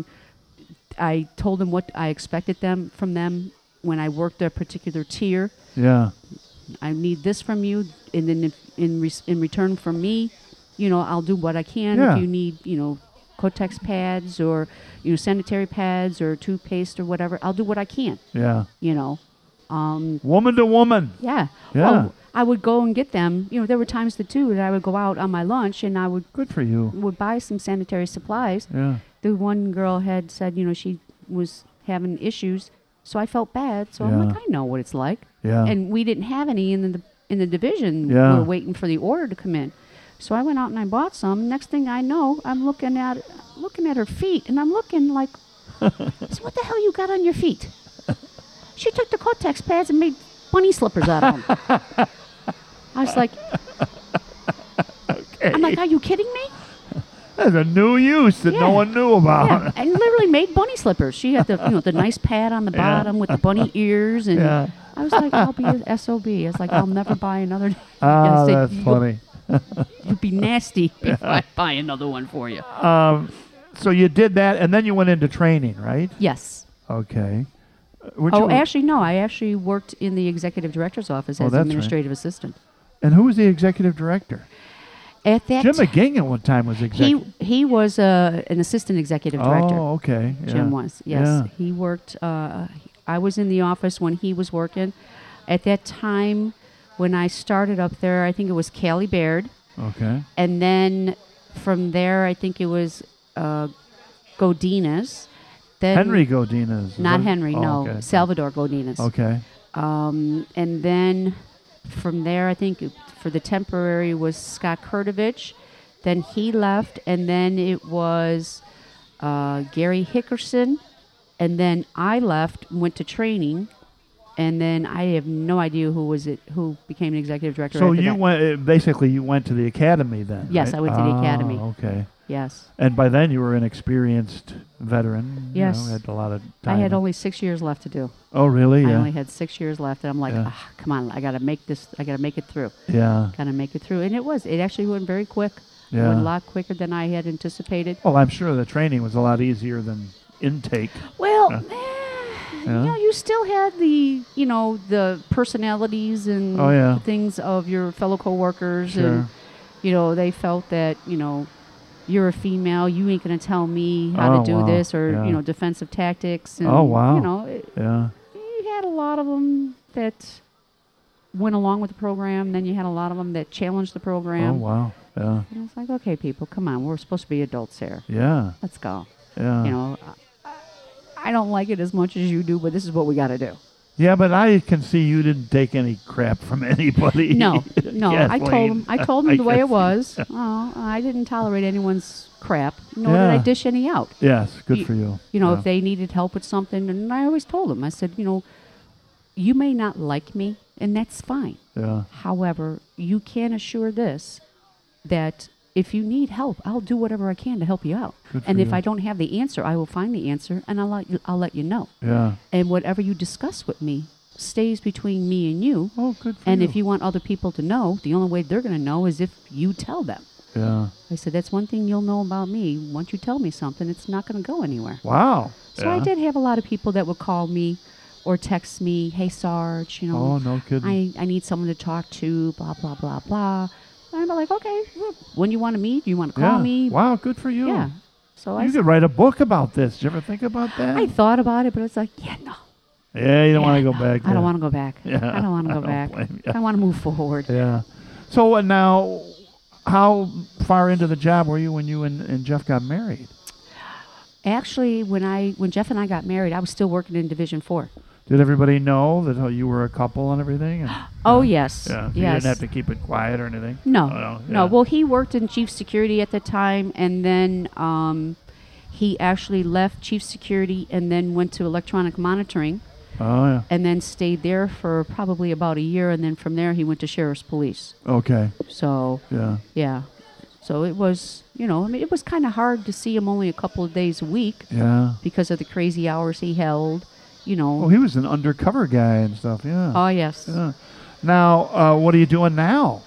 Speaker 4: I told them what I expected them from them when I worked a particular tier.
Speaker 3: Yeah.
Speaker 4: I need this from you, and then if, in re- in return from me, you know, I'll do what I can.
Speaker 3: Yeah.
Speaker 4: If you need, you know, Kotex pads or you know sanitary pads or toothpaste or whatever, I'll do what I can.
Speaker 3: Yeah.
Speaker 4: You know. Um,
Speaker 3: Woman to woman.
Speaker 4: Yeah.
Speaker 3: Yeah.
Speaker 4: Oh, I would go and get them. You know, there were times that too that I would go out on my lunch and I would
Speaker 3: Good for you.
Speaker 4: would buy some sanitary supplies.
Speaker 3: Yeah.
Speaker 4: The one girl had said, you know, she was having issues, so I felt bad. So I'm
Speaker 3: Yeah.
Speaker 4: like, I know what it's like.
Speaker 3: Yeah.
Speaker 4: And we didn't have any in the in the division.
Speaker 3: Yeah.
Speaker 4: We were waiting for the order to come in. So I went out and I bought some. Next thing I know, I'm looking at looking at her feet, and I'm looking like, so what the hell you got on your feet? She took the Kotex pads and made bunny slippers out of them. I was like, I'm like, are you kidding me?
Speaker 3: That's a new use that no
Speaker 4: Yeah.
Speaker 3: one knew about.
Speaker 4: Yeah, and literally made bunny slippers. She had the you know the nice pad on the
Speaker 3: Yeah.
Speaker 4: bottom with the bunny ears, and
Speaker 3: Yeah.
Speaker 4: I was like, I'll be a S O B. I was like, I'll never buy another.
Speaker 3: Ah,
Speaker 4: I said,
Speaker 3: that's
Speaker 4: "You'll-
Speaker 3: funny.
Speaker 4: You'd be nasty before I buy another one for you.
Speaker 3: Um, so you did that, and then you went into training, right?
Speaker 4: Yes.
Speaker 3: Okay. Uh, weren't
Speaker 4: Oh,
Speaker 3: you-
Speaker 4: actually, no. I actually worked in the executive director's office
Speaker 3: Oh,
Speaker 4: as
Speaker 3: that's right.
Speaker 4: administrative assistant.
Speaker 3: And who was the executive director?
Speaker 4: At that
Speaker 3: Jim
Speaker 4: ti-
Speaker 3: McGing at one time was
Speaker 4: he
Speaker 3: executive.
Speaker 4: he was uh, an assistant executive director.
Speaker 3: Oh, okay. Yeah.
Speaker 4: Jim was. Yes.
Speaker 3: Yeah.
Speaker 4: He worked. Uh, I was in the office when he was working. At that time, when I started up there, I think it was Callie Baird.
Speaker 3: Okay.
Speaker 4: And then from there, I think it was uh, Godinez. Then
Speaker 3: Henry Godinez. is
Speaker 4: Not
Speaker 3: that-
Speaker 4: Henry,
Speaker 3: oh,
Speaker 4: no.
Speaker 3: okay.
Speaker 4: Salvador Godinez.
Speaker 3: Okay.
Speaker 4: Um, and then from there, I think it- for the temporary was Scott Kurtovich. Then he left, and then it was uh, Gary Hickerson. And then I left, went to training, And then I have no idea who was it who became the executive director.
Speaker 3: So
Speaker 4: after
Speaker 3: you
Speaker 4: that.
Speaker 3: went uh, basically you went to the academy then.
Speaker 4: Yes,
Speaker 3: right?
Speaker 4: I went to the
Speaker 3: Ah,
Speaker 4: academy.
Speaker 3: Okay.
Speaker 4: Yes.
Speaker 3: And by then you were an experienced veteran.
Speaker 4: Yes.
Speaker 3: You know, had a lot of
Speaker 4: I
Speaker 3: time.
Speaker 4: had only six years left to do.
Speaker 3: Oh, really?
Speaker 4: I
Speaker 3: Yeah.
Speaker 4: only had six years left, and I'm like,
Speaker 3: Yeah.
Speaker 4: ah, come on, I got to make this. I got to make it through.
Speaker 3: Yeah.
Speaker 4: Got to make it through. And it was. It actually went very quick. It
Speaker 3: Yeah.
Speaker 4: went a lot quicker than I had anticipated.
Speaker 3: Well, I'm sure the training was a lot easier than intake.
Speaker 4: Well,
Speaker 3: Yeah.
Speaker 4: eh,
Speaker 3: Yeah.
Speaker 4: you know, you still had the, you know, the personalities and
Speaker 3: Oh, yeah.
Speaker 4: the things of your fellow coworkers,
Speaker 3: Sure.
Speaker 4: and you know, they felt that, you know, you're a female, you ain't gonna tell me how
Speaker 3: Oh,
Speaker 4: to do
Speaker 3: wow.
Speaker 4: this, or
Speaker 3: Yeah.
Speaker 4: you know, defensive tactics. And,
Speaker 3: Oh, wow.
Speaker 4: You know, it,
Speaker 3: Yeah.
Speaker 4: you had a lot of them that went along with the program. Then you had a lot of them that challenged the program.
Speaker 3: Oh, wow. Yeah.
Speaker 4: And it's like, okay, people, come on, we're supposed to be adults here.
Speaker 3: Yeah.
Speaker 4: Let's go.
Speaker 3: Yeah.
Speaker 4: You know, I, I don't like it as much as you do, but this is what we got to do.
Speaker 3: Yeah, but I can see you didn't take any crap from anybody.
Speaker 4: No, no. I told
Speaker 3: Kathleen.
Speaker 4: him. I told him
Speaker 3: I
Speaker 4: the way
Speaker 3: can
Speaker 4: it
Speaker 3: see-
Speaker 4: was. Oh, I didn't tolerate anyone's crap, nor did
Speaker 3: Yeah.
Speaker 4: I dish any out.
Speaker 3: Yes, good
Speaker 4: You-
Speaker 3: for you.
Speaker 4: You know,
Speaker 3: Yeah.
Speaker 4: if they needed help with something, and I always told them, I said, you know, you may not like me, and that's fine.
Speaker 3: Yeah.
Speaker 4: However, you can assure this, that if you need help, I'll do whatever I can to help you out.
Speaker 3: Good
Speaker 4: And
Speaker 3: for
Speaker 4: if
Speaker 3: you.
Speaker 4: I don't have the answer, I will find the answer, and I'll let you, I'll let you know.
Speaker 3: Yeah.
Speaker 4: And whatever you discuss with me stays between me and you.
Speaker 3: Oh, good for
Speaker 4: And
Speaker 3: you.
Speaker 4: if you want other people to know, the only way they're going to know is if you tell them.
Speaker 3: Yeah.
Speaker 4: I said, that's one thing you'll know about me. Once you tell me something, it's not going to go anywhere.
Speaker 3: Wow.
Speaker 4: So
Speaker 3: yeah.
Speaker 4: I did have a lot of people that would call me or text me, hey, Sarge, you know,
Speaker 3: Oh, no kidding.
Speaker 4: I, I need someone to talk to, blah, blah, blah, blah. And I'm like, okay, well, when you want to meet, you want to call
Speaker 3: yeah.
Speaker 4: me.
Speaker 3: Wow, good for you.
Speaker 4: Yeah. So I,
Speaker 3: You
Speaker 4: s-
Speaker 3: could write a book about this. Did you ever think about that?
Speaker 4: I thought about it, but it's like, yeah, no.
Speaker 3: yeah, you don't
Speaker 4: Yeah,
Speaker 3: want to go
Speaker 4: no,
Speaker 3: back
Speaker 4: I
Speaker 3: there.
Speaker 4: don't want to go back.
Speaker 3: Yeah,
Speaker 4: I don't want to
Speaker 3: I
Speaker 4: go
Speaker 3: don't
Speaker 4: back.
Speaker 3: blame you.
Speaker 4: I want to move forward.
Speaker 3: Yeah. So uh, now, how far into the job were you when you and, and Jeff got married?
Speaker 4: Actually, when I when Jeff and I got married, I was still working in Division Four.
Speaker 3: Did everybody know that uh, you were a couple and everything? And,
Speaker 4: Oh
Speaker 3: yeah.
Speaker 4: yes,
Speaker 3: Yeah. You
Speaker 4: yes.
Speaker 3: didn't have to keep it quiet or anything?
Speaker 4: No,
Speaker 3: Oh, no,
Speaker 4: no.
Speaker 3: yeah.
Speaker 4: Well, he worked in chief security at the time, and then um, he actually left chief security and then went to electronic monitoring,
Speaker 3: Oh, yeah.
Speaker 4: and then stayed there for probably about a year, and then from there he went to sheriff's police.
Speaker 3: Okay.
Speaker 4: So
Speaker 3: Yeah.
Speaker 4: yeah, so it was, you know, I mean, it was kind of hard to see him only a couple of days a week
Speaker 3: Yeah.
Speaker 4: because of the crazy hours he held, you know.
Speaker 3: Oh, he was an undercover guy and stuff. Yeah.
Speaker 4: Oh yes,
Speaker 3: Yeah. Now, uh, what are you doing now?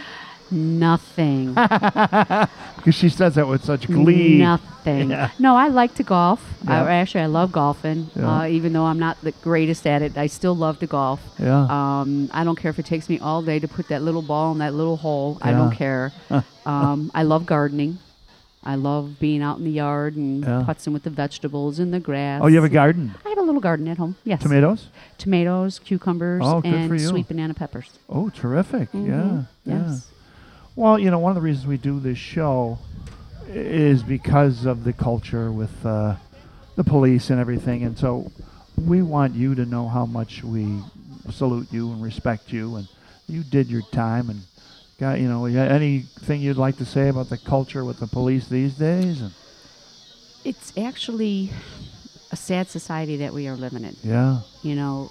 Speaker 4: nothing.
Speaker 3: Because she says that with such glee.
Speaker 4: Nothing.
Speaker 3: Yeah.
Speaker 4: No, I like to golf.
Speaker 3: Yeah.
Speaker 4: I, actually, I love golfing.
Speaker 3: Yeah.
Speaker 4: Uh, even though I'm not the greatest at it, I still love to golf.
Speaker 3: Yeah.
Speaker 4: Um, I don't care if it takes me all day to put that little ball in that little hole. I
Speaker 3: Yeah.
Speaker 4: don't care. um, I love gardening. I love being out in the yard and
Speaker 3: Yeah.
Speaker 4: putzing with the vegetables and the grass.
Speaker 3: Oh, you have a garden?
Speaker 4: I have a little garden at home. Yes.
Speaker 3: Tomatoes?
Speaker 4: Tomatoes, cucumbers,
Speaker 3: Oh, good
Speaker 4: and
Speaker 3: for you.
Speaker 4: sweet banana peppers.
Speaker 3: Oh, terrific. Yeah.
Speaker 4: Mhm.
Speaker 3: Yeah.
Speaker 4: Yes.
Speaker 3: Well, you know, one of the reasons we do this show i- is because of the culture with uh, the police and everything. And so we want you to know how much we salute you and respect you. And you did your time. And, got, you know, you got anything you'd like to say about the culture with the police these days? And
Speaker 4: It's actually a sad society that we are living in.
Speaker 3: yeah.
Speaker 4: You know,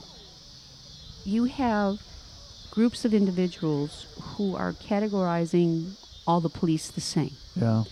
Speaker 4: you have groups of individuals who are categorizing all the police the same.
Speaker 3: Yeah.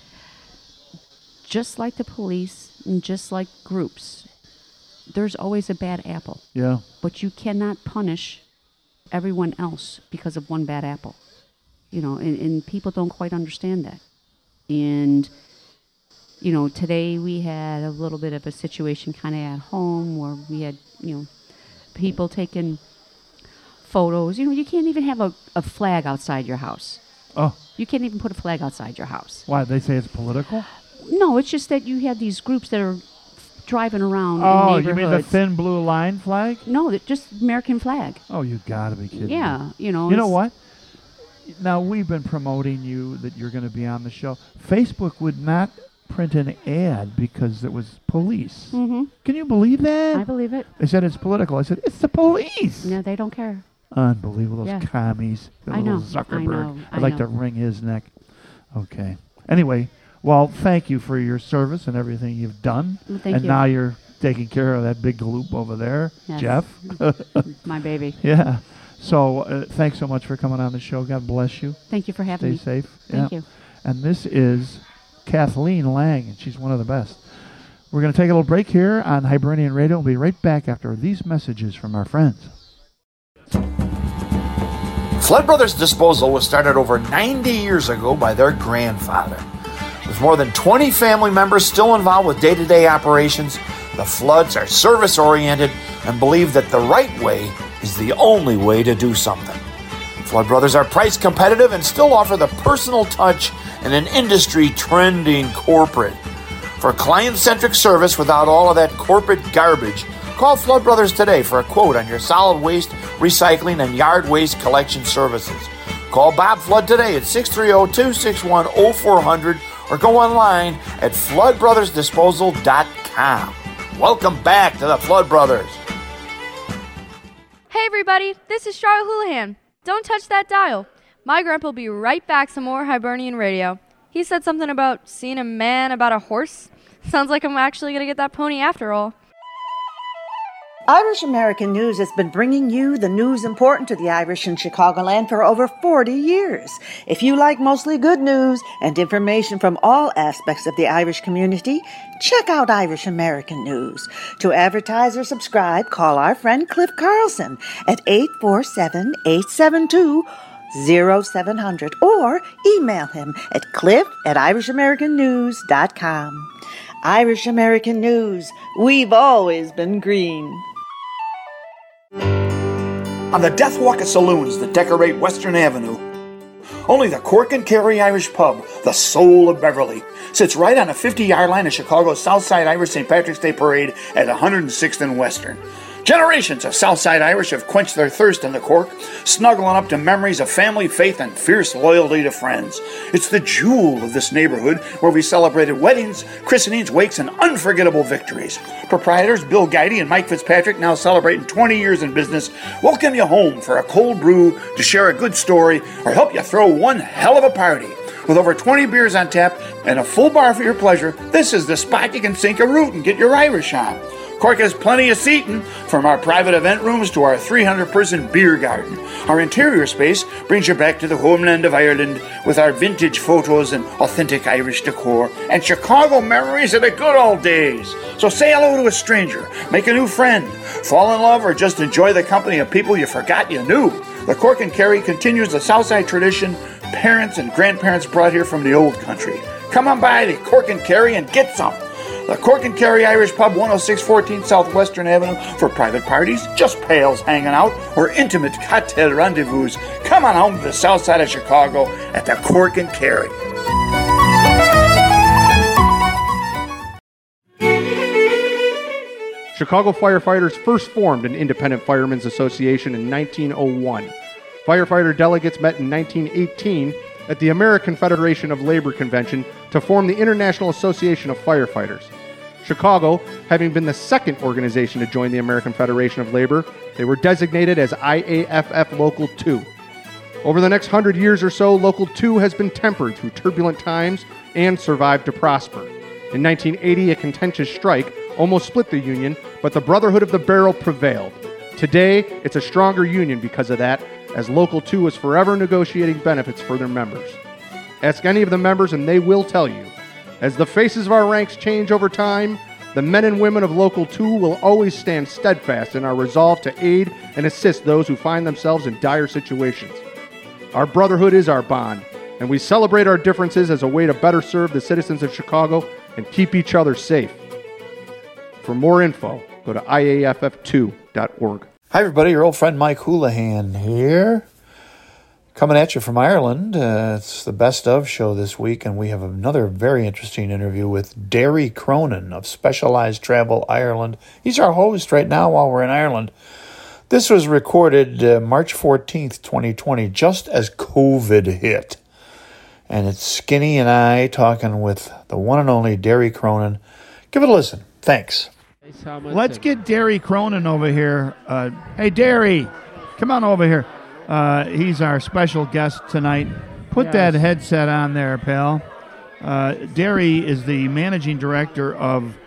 Speaker 4: Just like the police and just like groups, there's always a bad apple.
Speaker 3: Yeah.
Speaker 4: But you cannot punish everyone else because of one bad apple. You know, and, and people don't quite understand that. And, you know, today we had a little bit of a situation kind of at home where we had, you know, people taking photos. You know, you can't even have a, a flag outside your house.
Speaker 3: Oh,
Speaker 4: You can't even put a flag outside your house.
Speaker 3: why? They say it's political?
Speaker 4: No, it's just that you have these groups that are driving around
Speaker 3: Oh,
Speaker 4: in
Speaker 3: you mean the
Speaker 4: neighborhoods.
Speaker 3: thin blue line flag?
Speaker 4: No, that just American flag.
Speaker 3: Oh, you gotta be kidding me.
Speaker 4: Yeah, you know.
Speaker 3: You know
Speaker 4: it's-
Speaker 3: what? Now, we've been promoting you that you're going to be on the show. Facebook would not print an ad because it was police.
Speaker 4: Mhm.
Speaker 3: Can you believe that?
Speaker 4: I believe it.
Speaker 3: They said it's political. I said, it's the police.
Speaker 4: No, they don't care.
Speaker 3: Unbelievable. Those
Speaker 4: Yeah.
Speaker 3: commies. The
Speaker 4: I
Speaker 3: little
Speaker 4: know, I
Speaker 3: Zuckerberg.
Speaker 4: know, I
Speaker 3: I'd like
Speaker 4: know.
Speaker 3: to wring his neck. Okay. Anyway, well, thank you for your service and everything you've done.
Speaker 4: Well, thank
Speaker 3: and
Speaker 4: you.
Speaker 3: now you're taking care of that big galoop over there.
Speaker 4: Yes.
Speaker 3: Jeff.
Speaker 4: My baby.
Speaker 3: Yeah. So uh, thanks so much for coming on the show. God bless you.
Speaker 4: Thank you for having
Speaker 3: Stay
Speaker 4: me.
Speaker 3: safe.
Speaker 4: Thank
Speaker 3: yeah.
Speaker 4: you.
Speaker 3: And this is Kathleen Lang, and she's one of the best. We're going to take a little break here on Hibernian Radio. We'll be right back after these messages from our friends.
Speaker 1: Flood Brothers Disposal was started over ninety years ago by their grandfather. With more than twenty family members still involved with day-to-day operations, the Floods are service-oriented and believe that the right way is the only way to do something. Flood Brothers are price competitive and still offer the personal touch and an industry-trending corporate. For client-centric service without all of that corporate garbage, call Flood Brothers today for a quote on your solid waste, recycling, and yard waste collection services. Call Bob Flood today at six three zero, two six one, zero four zero zero or go online at flood brothers disposal dot com. Welcome back to the Flood Brothers.
Speaker 5: Hey everybody, this is Charlotte Houlihan. Don't touch that dial. My grandpa will be right back some more Hibernian Radio. He said something about seeing a man about a horse. Sounds like I'm actually going to get that pony after all.
Speaker 6: Irish American News has been bringing you the news important to the Irish in Chicagoland for over forty years. If you like mostly good news and information from all aspects of the Irish community, check out Irish American News. To advertise or subscribe, call our friend Cliff Carlson at eight four seven, eight seven two, zero seven zero zero or email him at cliff at irish american news dot com. Irish American News, we've always been green.
Speaker 1: On the Death Walk of saloons that decorate Western Avenue, only the Cork and Kerry Irish Pub, the soul of Beverly, sits right on a fifty-yard line of Chicago's Southside Irish Saint Patrick's Day Parade at one hundred sixth and Western. Generations of Southside Irish have quenched their thirst in the Cork, snuggling up to memories of family, faith, and fierce loyalty to friends. It's the jewel of this neighborhood where we celebrated weddings, christenings, wakes, and unforgettable victories. Proprietors Bill Guidey and Mike Fitzpatrick, now celebrating twenty years in business, welcome you home for a cold brew, to share a good story, or help you throw one hell of a party. With over twenty beers on tap and a full bar for your pleasure, this is the spot you can sink a root and get your Irish on. Cork has plenty of seating, from our private event rooms to our three hundred person beer garden. Our interior space brings you back to the homeland of Ireland with our vintage photos and authentic Irish decor and Chicago memories of the good old days. So say hello to a stranger, make a new friend, fall in love, or just enjoy the company of people you forgot you knew. The Cork and Kerry continues the Southside tradition parents and grandparents brought here from the old country. Come on by the Cork and Kerry and get some. The Cork and Kerry Irish Pub, one oh six fourteen South Western Avenue, for private parties, just pals hanging out, or intimate cocktail rendezvous. Come on home to the south side of Chicago at the Cork and Kerry.
Speaker 7: Chicago firefighters first formed an independent firemen's association in nineteen oh one. Firefighter delegates met in nineteen eighteen at the American Federation of Labor Convention to form the International Association of Firefighters. Chicago, having been the second organization to join the American Federation of Labor, they were designated as I A F F Local two. Over the next hundred years or so, Local two has been tempered through turbulent times and survived to prosper. In nineteen eighty, a contentious strike almost split the union, but the Brotherhood of the Barrel prevailed. Today, it's a stronger union because of that, as Local two is forever negotiating benefits for their members. Ask any of the members and they will tell you. As the faces of our ranks change over time, the men and women of Local two will always stand steadfast in our resolve to aid and assist those who find themselves in dire situations. Our brotherhood is our bond, and we celebrate our differences as a way to better serve the citizens of Chicago and keep each other safe. For more info, go to I A F F two dot org.
Speaker 1: Hi, everybody. Your old friend Mike Houlihan here. Coming at you from Ireland. Uh, it's the Best Of show this week, and we have another very interesting interview with Derry Cronin of Specialized Travel Ireland. He's our host right now while we're in Ireland. This was recorded uh, March fourteenth, twenty twenty, just as COVID hit. And it's Skinny and I talking with the one and only Derry Cronin. Give it a listen. Thanks.
Speaker 3: Let's get Derry Cronin over here. Uh, hey, Derry, come on over here. Uh, he's our special guest tonight. Put yes. that headset on there, pal. Uh, Derry is the managing director of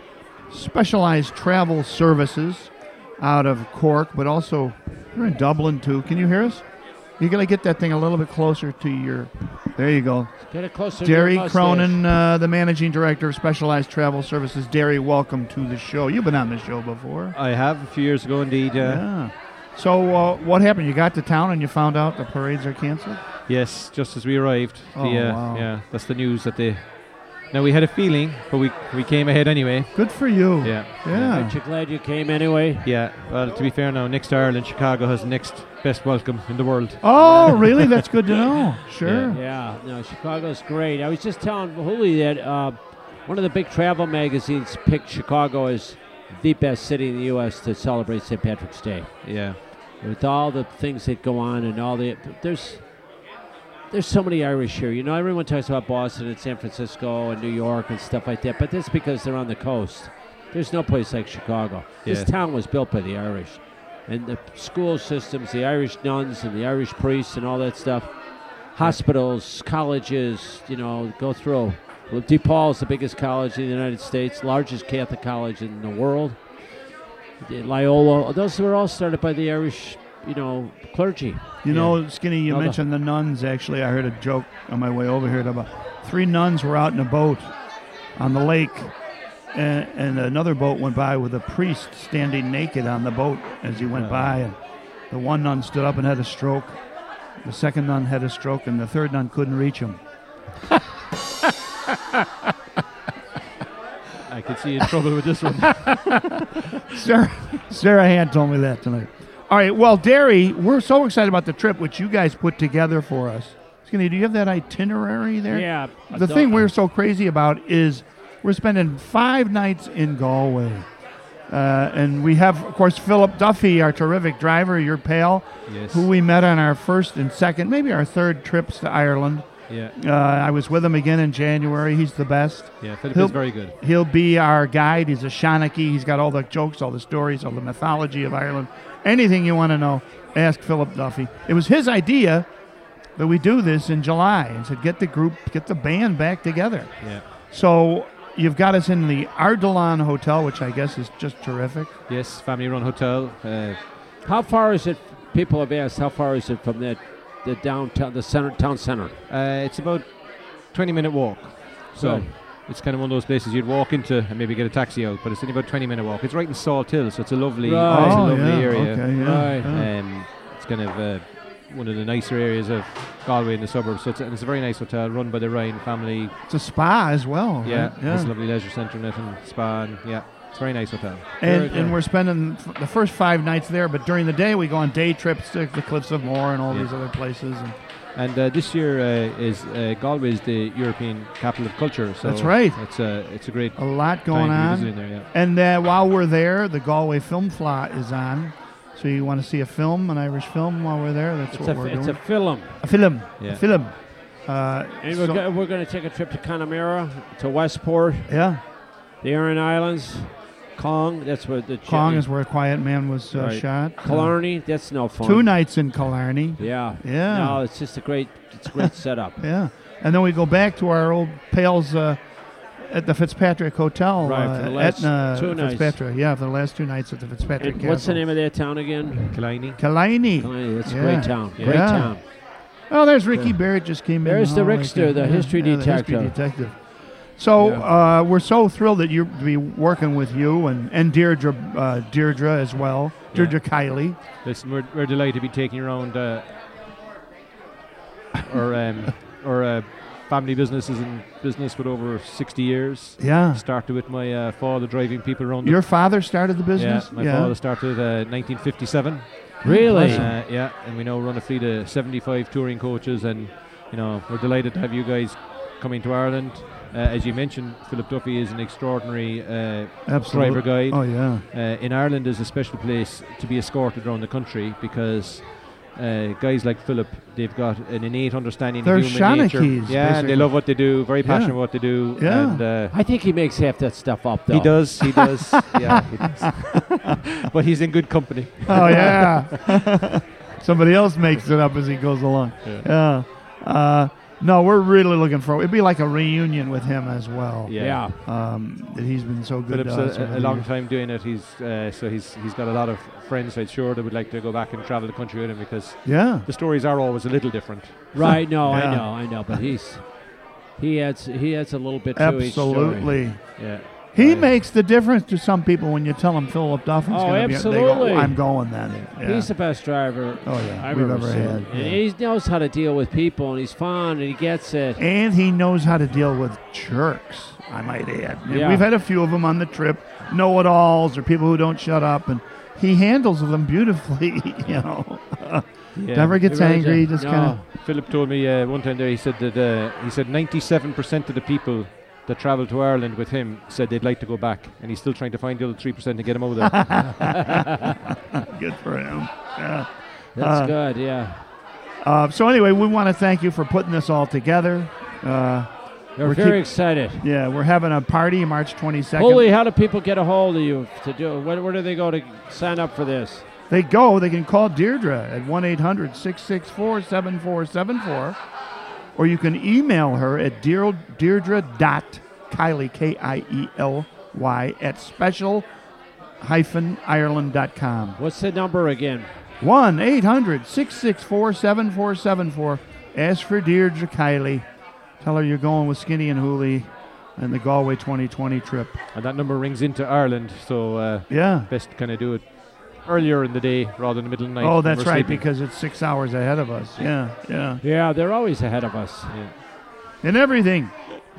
Speaker 3: Specialized Travel Services out of Cork, but also you're in Dublin too. Can you hear us? You're going to get that thing a little bit closer to your... There you go.
Speaker 8: Get it closer
Speaker 3: Derry
Speaker 8: to your mustache.
Speaker 3: Cronin, uh, the Managing Director of Specialized Travel Services. Derry, welcome to the show. You've been on the show before.
Speaker 9: I have, a few years ago indeed. Uh,
Speaker 3: Yeah. So uh, what happened? You got to town and you found out the parades are canceled?
Speaker 9: Yes, just as we arrived.
Speaker 3: Oh,
Speaker 9: the, uh,
Speaker 3: wow.
Speaker 9: Yeah, that's the news that they... Now, we had a feeling, but we we came ahead anyway.
Speaker 3: Good for you.
Speaker 9: Yeah.
Speaker 3: Yeah.
Speaker 8: Aren't you glad you came anyway?
Speaker 9: Yeah, well, to be fair now, next to Ireland, Chicago has the next best welcome in the world.
Speaker 3: Oh, really? That's good to know. Sure.
Speaker 8: Yeah, no, Chicago's great. I was just telling Hooli that uh, one of the big travel magazines picked Chicago as the best city in the U S to celebrate Saint Patrick's Day.
Speaker 9: Yeah.
Speaker 8: With all the things that go on and all the... There's there's so many Irish here. You know, everyone talks about Boston and San Francisco and New York and stuff like that, but that's because they're on the coast. There's no place like Chicago. This
Speaker 9: Yeah.
Speaker 8: town was built by the Irish. And the school systems, the Irish nuns and the Irish priests and all that stuff, hospitals, colleges, you know, go through. Well, DePaul is the biggest college in the United States, largest Catholic college in the world. The Loyola, those were all started by the Irish, you know, clergy.
Speaker 3: You know, Skinny, you
Speaker 8: No, the-
Speaker 3: mentioned the nuns. Actually, I heard a joke on my way over here about three nuns were out in a boat on the lake, and, and another boat went by with a priest standing naked on the boat as he went by. And the one nun stood up and had a stroke. The second nun had a stroke, and the third nun couldn't reach him.
Speaker 9: I could see you in trouble with this one.
Speaker 3: Sarah, Sarah Hand told me that tonight. All right, well, Derry, we're so excited about the trip, which you guys put together for us. Skinny, do you have that itinerary there?
Speaker 8: Yeah.
Speaker 3: The thing we're so crazy about is we're spending five nights in Galway. Uh, and we have, of course, Philip Duffy, our terrific driver, your pal,
Speaker 9: Yes.
Speaker 3: who we met on our first and second, maybe our third trips to Ireland.
Speaker 9: Yeah.
Speaker 3: Uh, I was with him again in January. He's the best.
Speaker 9: Yeah, Philip
Speaker 3: He'll-
Speaker 9: is very good.
Speaker 3: He'll be our guide. He's a Shanachie. He's got all the jokes, all the stories, all the mythology of Ireland. Anything you want to know, ask Philip Duffy. It was his idea that we do this in July and said, get the group, get the band back together.
Speaker 9: Yeah.
Speaker 3: So you've got us in the Ardalan Hotel, which I guess is just terrific.
Speaker 9: Yes, family-run hotel. Uh,
Speaker 8: How far is it? People have asked, how far is it from the the downtown, the center, town center?
Speaker 9: uh, it's about twenty-minute walk. So
Speaker 8: Good.
Speaker 9: it's kind of one of those places you'd walk into and maybe get a taxi out, but it's only about twenty-minute walk. It's right in Salt Hill, so it's a lovely,
Speaker 8: Right.
Speaker 9: it's a
Speaker 3: Oh,
Speaker 9: lovely
Speaker 3: yeah,
Speaker 9: area.
Speaker 3: okay, yeah,
Speaker 8: Right.
Speaker 3: yeah.
Speaker 9: Um, it's kind of uh, one of the nicer areas of Galway in the suburbs. So it's a, and it's a very nice hotel run by the Ryan family.
Speaker 3: It's a spa as well.
Speaker 9: Yeah,
Speaker 3: right?
Speaker 9: it's a lovely leisure centre in it and spa. And yeah, it's a very nice hotel.
Speaker 3: And,
Speaker 8: Very good.
Speaker 3: and we're spending f- the first five nights there, but during the day we go on day trips to the Cliffs of Moher and all
Speaker 9: Yeah.
Speaker 3: these other places. And
Speaker 9: And uh, this year uh, is uh, Galway is the European capital of culture. So
Speaker 3: That's right.
Speaker 9: It's a it's a great
Speaker 3: a lot going
Speaker 9: time to be
Speaker 3: on.
Speaker 9: visiting there. Yeah.
Speaker 3: And uh, while we're there, the Galway Film Fla is on. So you want to see a film, an Irish film, while we're there? That's
Speaker 8: It's
Speaker 3: what
Speaker 8: a,
Speaker 3: we're
Speaker 8: it's
Speaker 3: doing.
Speaker 8: a film.
Speaker 3: A film.
Speaker 9: Yeah.
Speaker 3: A film. Uh,
Speaker 8: And
Speaker 3: so-
Speaker 8: we're, go- we're going to take a trip to Connemara, to Westport,
Speaker 3: yeah.
Speaker 8: the Aran Islands, Kong, that's where the...
Speaker 3: Kong is where a quiet man was uh,
Speaker 8: Right.
Speaker 3: shot.
Speaker 8: Killarney, that's no
Speaker 3: Uh,
Speaker 8: fun.
Speaker 3: two nights in Killarney.
Speaker 8: Yeah.
Speaker 3: Yeah.
Speaker 8: No, it's just a great, it's a great setup.
Speaker 3: Yeah. And then we go back to our old pals uh, at the Fitzpatrick Hotel.
Speaker 8: Right,
Speaker 3: uh,
Speaker 8: for the last
Speaker 3: Etna
Speaker 8: two nights.
Speaker 3: Fitzpatrick. Yeah, for the last two nights at the Fitzpatrick
Speaker 8: And
Speaker 3: Castle.
Speaker 8: what's the name of that town again?
Speaker 9: Killiney.
Speaker 3: Killiney.
Speaker 8: Killarney, that's
Speaker 3: Yeah.
Speaker 8: a great town. Great
Speaker 3: Yeah.
Speaker 8: town.
Speaker 3: Oh, there's Ricky Barrett just came in.
Speaker 8: There's the
Speaker 3: Oh,
Speaker 8: Rickster,
Speaker 3: Ricky.
Speaker 8: the history
Speaker 3: yeah, The history
Speaker 8: detective.
Speaker 3: detective. So
Speaker 8: Yeah.
Speaker 3: uh, we're so thrilled that you to be working with you and, and Deirdre, uh, Deirdre as well. Deirdre Kiley.
Speaker 9: Listen, we're, we're delighted to be taking around uh, our um, our uh, family businesses in business with over sixty years.
Speaker 3: Yeah.
Speaker 9: Started with my uh, father driving people around. the-
Speaker 3: Your father started the business?
Speaker 9: Yeah, my father started uh, nineteen fifty-seven.
Speaker 8: Really?
Speaker 9: Uh, yeah, and we now run a fleet of seventy-five touring coaches, and you know we're delighted to have you guys coming to Ireland. Uh, as you mentioned, Philip Duffy is an extraordinary uh,
Speaker 3: Absolute-
Speaker 9: driver guide.
Speaker 3: Oh, yeah.
Speaker 9: Uh, in Ireland is a special place to be escorted around the country because uh, guys like Philip, they've got an innate understanding
Speaker 3: They're
Speaker 9: of human nature.
Speaker 3: Shanachies,
Speaker 9: Yeah, and
Speaker 3: basically.
Speaker 9: they love what they do, very
Speaker 3: Yeah.
Speaker 9: passionate about what they do.
Speaker 3: Yeah.
Speaker 9: And, uh,
Speaker 8: I think he makes half that stuff up, though.
Speaker 9: he does, he does. yeah, he does. But he's in good company.
Speaker 3: Oh, yeah. Somebody else makes it up as he goes along. Yeah. Uh, No, we're really looking forward. It'd be like a reunion with him as well.
Speaker 9: Yeah.
Speaker 3: Um, that he's been so good
Speaker 9: Philip's
Speaker 3: to us.
Speaker 9: a,
Speaker 3: over
Speaker 9: a
Speaker 3: the
Speaker 9: long
Speaker 3: years.
Speaker 9: time doing it. He's uh, so he's he's got a lot of friends, I'm sure, that would like to go back and travel the country with him because
Speaker 3: Yeah.
Speaker 9: the stories are always a little different.
Speaker 8: Right? No,
Speaker 3: Yeah.
Speaker 8: I know, I know, but he's he adds he adds a little bit to each story.
Speaker 3: Absolutely.
Speaker 9: Yeah.
Speaker 3: He
Speaker 8: Right.
Speaker 3: makes the difference to some people when you tell them Philip Duffin's
Speaker 8: Oh,
Speaker 3: going to be. They
Speaker 8: absolutely.
Speaker 3: go, I'm going then. Yeah.
Speaker 8: He's the best driver
Speaker 3: Oh, yeah,
Speaker 8: I've
Speaker 3: we've
Speaker 8: ever
Speaker 3: ever
Speaker 8: seen.
Speaker 3: had,
Speaker 8: And
Speaker 3: yeah.
Speaker 8: he knows how to deal with people, and he's fun, and he gets it.
Speaker 3: And he knows how to deal with jerks, I might add. And
Speaker 8: Yeah.
Speaker 3: We've had a few of them on the trip, know-it-alls or people who don't shut up, and he handles them beautifully, you know.
Speaker 9: Yeah.
Speaker 3: Never gets
Speaker 8: He really
Speaker 3: angry,
Speaker 8: does.
Speaker 3: just
Speaker 8: No.
Speaker 3: kind of...
Speaker 9: Philip told me uh, one time there. He said that uh, he said ninety-seven percent of the people that travel to Ireland with him said they'd like to go back, and he's still trying to find the other three percent to get him out of there.
Speaker 3: Good for him. Yeah.
Speaker 8: That's
Speaker 3: Uh,
Speaker 8: good, yeah.
Speaker 3: Uh, so anyway, we want to thank you for putting this all together. Uh,
Speaker 8: We're,
Speaker 3: we're
Speaker 8: very
Speaker 3: keep-
Speaker 8: excited.
Speaker 3: yeah, we're having a party March twenty-second.
Speaker 8: Holy, how do people get a hold of you to do? Where, where do they go to sign up for this?
Speaker 3: They go, they can call Deirdre at one eight hundred six six four seven four seven four, or you can email her at Deir- Deirdre dot Kiley, K I E L Y, at special hyphen Ireland dot com.
Speaker 8: What's the number again?
Speaker 3: one eight hundred six six four seven four seven four. Ask for Deirdre Kiley. Tell her you're going with Skinny and Hooley and the Galway twenty twenty trip.
Speaker 9: And that number rings into Ireland, so uh,
Speaker 3: Yeah.
Speaker 9: best kind of do it earlier in the day rather than the middle of the night.
Speaker 3: Oh,
Speaker 9: when
Speaker 3: that's
Speaker 9: we're
Speaker 3: right,
Speaker 9: sleeping.
Speaker 3: because it's six hours ahead of us. Yeah, yeah.
Speaker 8: Yeah, they're always ahead of us.
Speaker 3: And everything.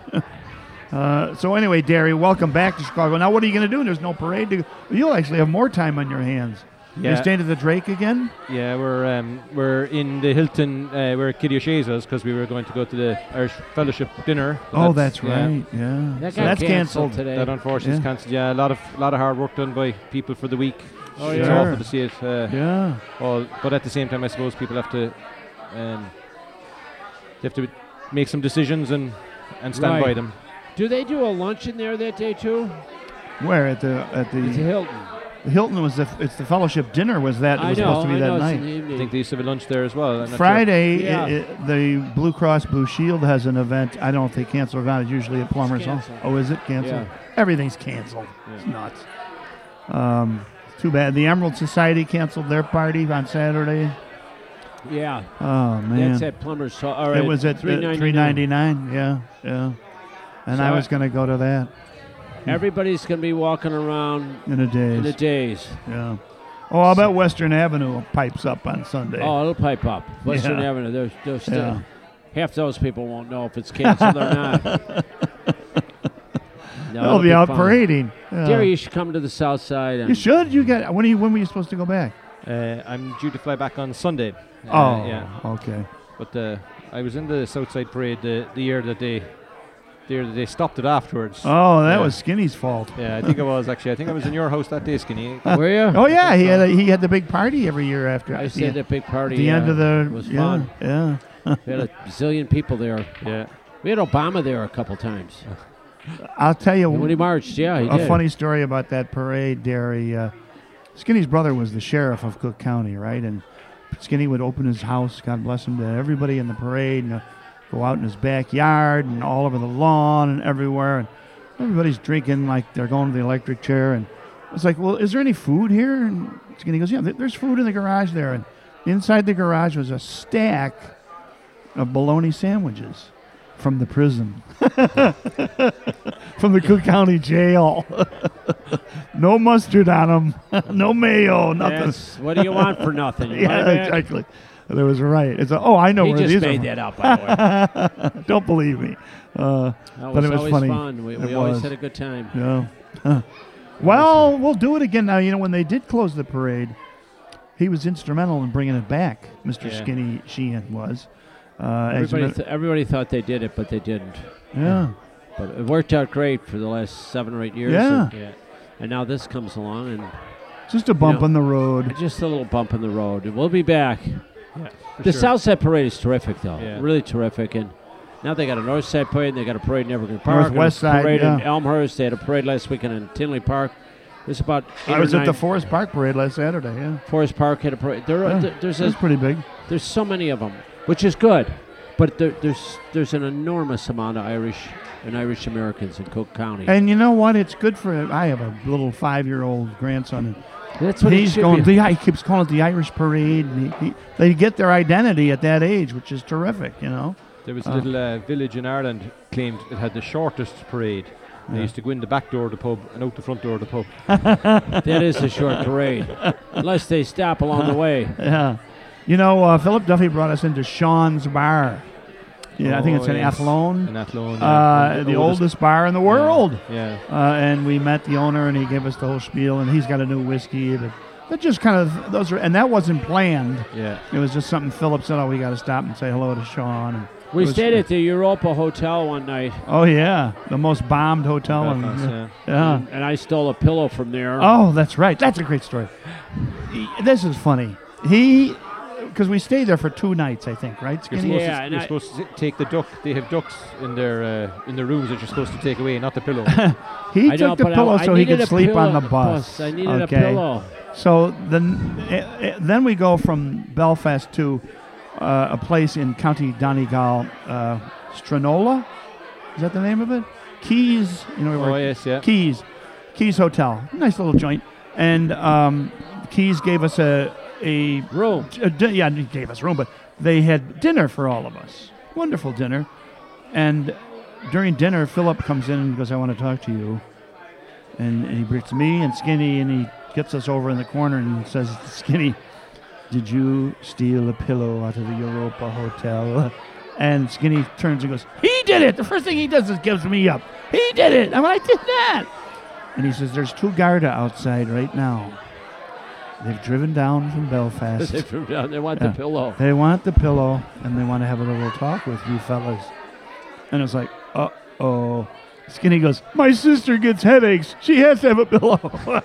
Speaker 3: uh, so anyway, Derry, welcome back to Chicago. Now, what are you going to do? There's no parade. To, you'll actually have more time on your hands. You're
Speaker 9: Yeah.
Speaker 3: staying at the Drake again?
Speaker 9: Yeah, we're um, we're in the Hilton. Uh, we're at Kitty O'Shea's because we were going to go to the Irish Fellowship dinner. but
Speaker 3: Oh, that's
Speaker 9: yeah,
Speaker 3: right. Yeah.
Speaker 8: That
Speaker 3: So
Speaker 8: got
Speaker 3: that's
Speaker 8: canceled
Speaker 3: canceled.
Speaker 8: today.
Speaker 9: That unfortunately is
Speaker 3: Yeah.
Speaker 9: cancelled. Yeah, a lot of lot of hard work done by people for the week.
Speaker 8: Oh,
Speaker 9: It's
Speaker 3: yeah.
Speaker 9: awful to see it. Uh,
Speaker 3: Yeah.
Speaker 9: all, but at the same time, I suppose people have to um, they have to make some decisions and and stand
Speaker 8: Right.
Speaker 9: by them.
Speaker 8: Do they do a lunch in there that day too?
Speaker 3: Where at the at
Speaker 8: It's a
Speaker 3: the
Speaker 8: Hilton.
Speaker 3: Hilton was the it's the fellowship dinner was that it
Speaker 8: I
Speaker 3: was
Speaker 8: know.
Speaker 3: supposed to be
Speaker 8: I
Speaker 3: that
Speaker 8: know. It's
Speaker 3: night.
Speaker 8: in the
Speaker 9: I
Speaker 8: evening.
Speaker 9: think they used to have a lunch there as well. I'm not sure.
Speaker 3: Friday,
Speaker 8: Yeah.
Speaker 3: i- i- the Blue Cross Blue Shield has an event. I don't know if they canceled or not. It's usually at Plumbers. Hall.
Speaker 8: canceled.
Speaker 3: Oh, is it canceled?
Speaker 8: Yeah.
Speaker 3: Everything's canceled. It's nuts. Um, too bad. The Emerald Society canceled their party on Saturday.
Speaker 8: Yeah,
Speaker 3: Oh man,
Speaker 8: that's at Plumber's. So, all right,
Speaker 3: it was at
Speaker 8: three ninety-nine.
Speaker 3: three ninety nine. Yeah, yeah. And
Speaker 8: So
Speaker 3: I
Speaker 8: I-
Speaker 3: was going to go to that
Speaker 8: Everybody's going to be walking around
Speaker 3: in a
Speaker 8: in the
Speaker 3: days.
Speaker 8: days.
Speaker 3: Yeah. Oh, I bet Western Avenue pipes up on Sunday.
Speaker 8: Oh, it'll pipe up. Western
Speaker 3: Yeah.
Speaker 8: Avenue. There's, there's still
Speaker 3: Yeah.
Speaker 8: half those people won't know if it's canceled or not. No,
Speaker 3: They'll
Speaker 8: it'll
Speaker 3: be out
Speaker 8: fun.
Speaker 3: parading. Yeah.
Speaker 8: Gary, you should come to the south side. And
Speaker 3: You should. You got. When are you? When were you supposed to go back?
Speaker 9: Uh, I'm due to fly back on Sunday. Uh,
Speaker 3: Oh,
Speaker 9: yeah.
Speaker 3: okay.
Speaker 9: But uh, I was in the Southside Parade the, the year that they the year that they stopped it afterwards.
Speaker 3: Oh, that
Speaker 9: Yeah.
Speaker 3: was Skinny's fault.
Speaker 9: Yeah, I think it was actually. I think I was in your house that day, Skinny.
Speaker 8: Were you?
Speaker 3: Oh yeah, he had a, he had the big party every year after.
Speaker 8: I
Speaker 3: at
Speaker 8: stayed
Speaker 3: the,
Speaker 8: at a big party.
Speaker 3: at the end
Speaker 8: uh,
Speaker 3: of the.
Speaker 8: It was
Speaker 3: yeah,
Speaker 8: fun.
Speaker 3: Yeah.
Speaker 8: We had a zillion people there.
Speaker 9: Yeah.
Speaker 8: We had Obama there a couple times.
Speaker 3: I'll tell you
Speaker 8: When he marched, yeah, he
Speaker 3: a
Speaker 8: did.
Speaker 3: funny story about that parade, Derry. Uh, Skinny's brother was the sheriff of Cook County, right? And Skinny would open his house, God bless him, to everybody in the parade, and uh, go out in his backyard and all over the lawn and everywhere. And everybody's drinking like they're going to the electric chair. And it's like, well, is there any food here? And Skinny goes, yeah, th- there's food in the garage there. And inside the garage was a stack of bologna sandwiches from the prison, from the Cook County jail. No mustard on them, no mayo, nothing.
Speaker 8: Yes. What do you want for nothing? You
Speaker 3: Yeah,
Speaker 8: want it back?
Speaker 3: exactly. That was right. It's a, oh, I know
Speaker 8: He
Speaker 3: where
Speaker 8: just
Speaker 3: these
Speaker 8: made
Speaker 3: are.
Speaker 8: that up, by the way.
Speaker 3: Don't believe me. Uh,
Speaker 8: That
Speaker 3: but
Speaker 8: was
Speaker 3: it was
Speaker 8: always
Speaker 3: funny.
Speaker 8: fun. We,
Speaker 3: It
Speaker 8: we always
Speaker 3: was.
Speaker 8: had a good time.
Speaker 3: Yeah. Huh. Well, we'll do it again now. You know, when they did close the parade, he was instrumental in bringing it back. Mister
Speaker 8: Yeah.
Speaker 3: Skinny Sheehan was. Uh, as a
Speaker 8: Everybody,
Speaker 3: matter-
Speaker 8: th- everybody thought they did it, but they didn't.
Speaker 3: yeah.
Speaker 8: But it worked out great for the last seven or eight years.
Speaker 3: Yeah.
Speaker 8: And, yeah. And now this comes along, and
Speaker 3: Just a bump
Speaker 8: know,
Speaker 3: on the road.
Speaker 8: just a little bump in the road. And we'll be back.
Speaker 9: Yeah, for
Speaker 8: The
Speaker 9: sure.
Speaker 8: Southside Parade is terrific, though.
Speaker 9: Yeah.
Speaker 8: Really terrific. And now they got a North Side Parade, and they got a parade in Evergreen Park. and
Speaker 3: Northwest
Speaker 8: a
Speaker 3: Side,
Speaker 8: parade in
Speaker 3: yeah.
Speaker 8: Elmhurst. They had a parade last weekend in Tinley Park. There's about eight
Speaker 3: I
Speaker 8: or
Speaker 3: was at
Speaker 8: nine-
Speaker 3: the Forest Park parade last Saturday. Yeah.
Speaker 8: Forest Park had a parade. There, are
Speaker 3: Yeah,
Speaker 8: th- there's
Speaker 3: That's
Speaker 8: a,
Speaker 3: pretty big.
Speaker 8: there's so many of them, which is good. But there, there's there's an enormous amount of Irish and Irish Americans in Cook County.
Speaker 3: And you know what? It's good for. I have a little five-year-old grandson. And
Speaker 8: That's what it
Speaker 3: he's
Speaker 8: should
Speaker 3: going.
Speaker 8: be.
Speaker 3: The, he keeps calling it the Irish Parade. And he, he, they get their identity at that age, which is terrific. You know.
Speaker 9: There was a
Speaker 3: Uh,
Speaker 9: little uh, village in Ireland claimed it had the shortest parade. They
Speaker 3: Yeah.
Speaker 9: used to go in the back door of the pub and out the front door of the pub.
Speaker 8: That is a short parade, unless they stop along the way.
Speaker 3: Yeah. You know, uh, Philip Duffy brought us into Sean's Bar. Yeah, I think
Speaker 9: Oh,
Speaker 3: it's in
Speaker 9: yes.
Speaker 3: Athlone.
Speaker 9: In Athlone,
Speaker 3: Uh,
Speaker 9: yeah.
Speaker 3: the oldest bar in the world.
Speaker 9: Yeah.
Speaker 3: Uh, and we met the owner, and he gave us the whole spiel. And he's got a new whiskey. But, but just kind of those are, and that wasn't planned.
Speaker 9: Yeah.
Speaker 3: It was just something Philip said. Oh, we got to stop and say hello to Sean. And
Speaker 8: We
Speaker 3: it was-
Speaker 8: stayed at the Europa Hotel one night.
Speaker 3: Oh yeah, the most bombed hotel. in,
Speaker 9: Belfast,
Speaker 3: yeah.
Speaker 9: yeah.
Speaker 3: yeah.
Speaker 8: And, and I stole a pillow from there.
Speaker 3: Oh, that's right. That's a great story. He- This is funny. He, because we stayed there for two nights, I think, right?
Speaker 9: You're
Speaker 3: Skinny?
Speaker 9: supposed,
Speaker 8: Yeah,
Speaker 9: to,
Speaker 8: and
Speaker 9: you're
Speaker 8: I-
Speaker 9: supposed to take the duck. They have ducks in their uh, in their rooms that you're supposed to take away, not the pillow.
Speaker 3: He
Speaker 8: I
Speaker 3: took
Speaker 8: know,
Speaker 3: the
Speaker 8: but I-
Speaker 3: pillow
Speaker 8: I
Speaker 3: so he
Speaker 8: needed
Speaker 3: could
Speaker 8: a
Speaker 3: sleep on
Speaker 8: pillow-
Speaker 3: the bus.
Speaker 8: I needed
Speaker 3: okay.
Speaker 8: a pillow.
Speaker 3: So then, eh, eh, then we go from Belfast to uh, a place in County Donegal, uh, Stranola. Is that the name of it? Keys. You know where
Speaker 9: Oh yes, yeah.
Speaker 3: Keys, Keys Hotel. Nice little joint. And um, Keys gave us a a
Speaker 8: Room.
Speaker 3: a di- yeah, he gave us room, but they had dinner for all of us. Wonderful dinner. And during dinner, Philip comes in and goes, "I want to talk to you." And, and he brings me and Skinny, and he gets us over in the corner and says, "Skinny, did you steal a pillow out of the Europa Hotel?" And Skinny turns and goes, "He did it!" The first thing he does is gives me up. "He did it!" I'm like, "I did that!" And he says, "There's two Garda outside right now. They've driven down from Belfast.
Speaker 8: They threw down. They want
Speaker 3: Yeah.
Speaker 8: the pillow.
Speaker 3: They want the pillow, and they want to have a little talk with you fellas." And it's like, uh-oh. Skinny goes, "My sister gets headaches. She has to have a pillow."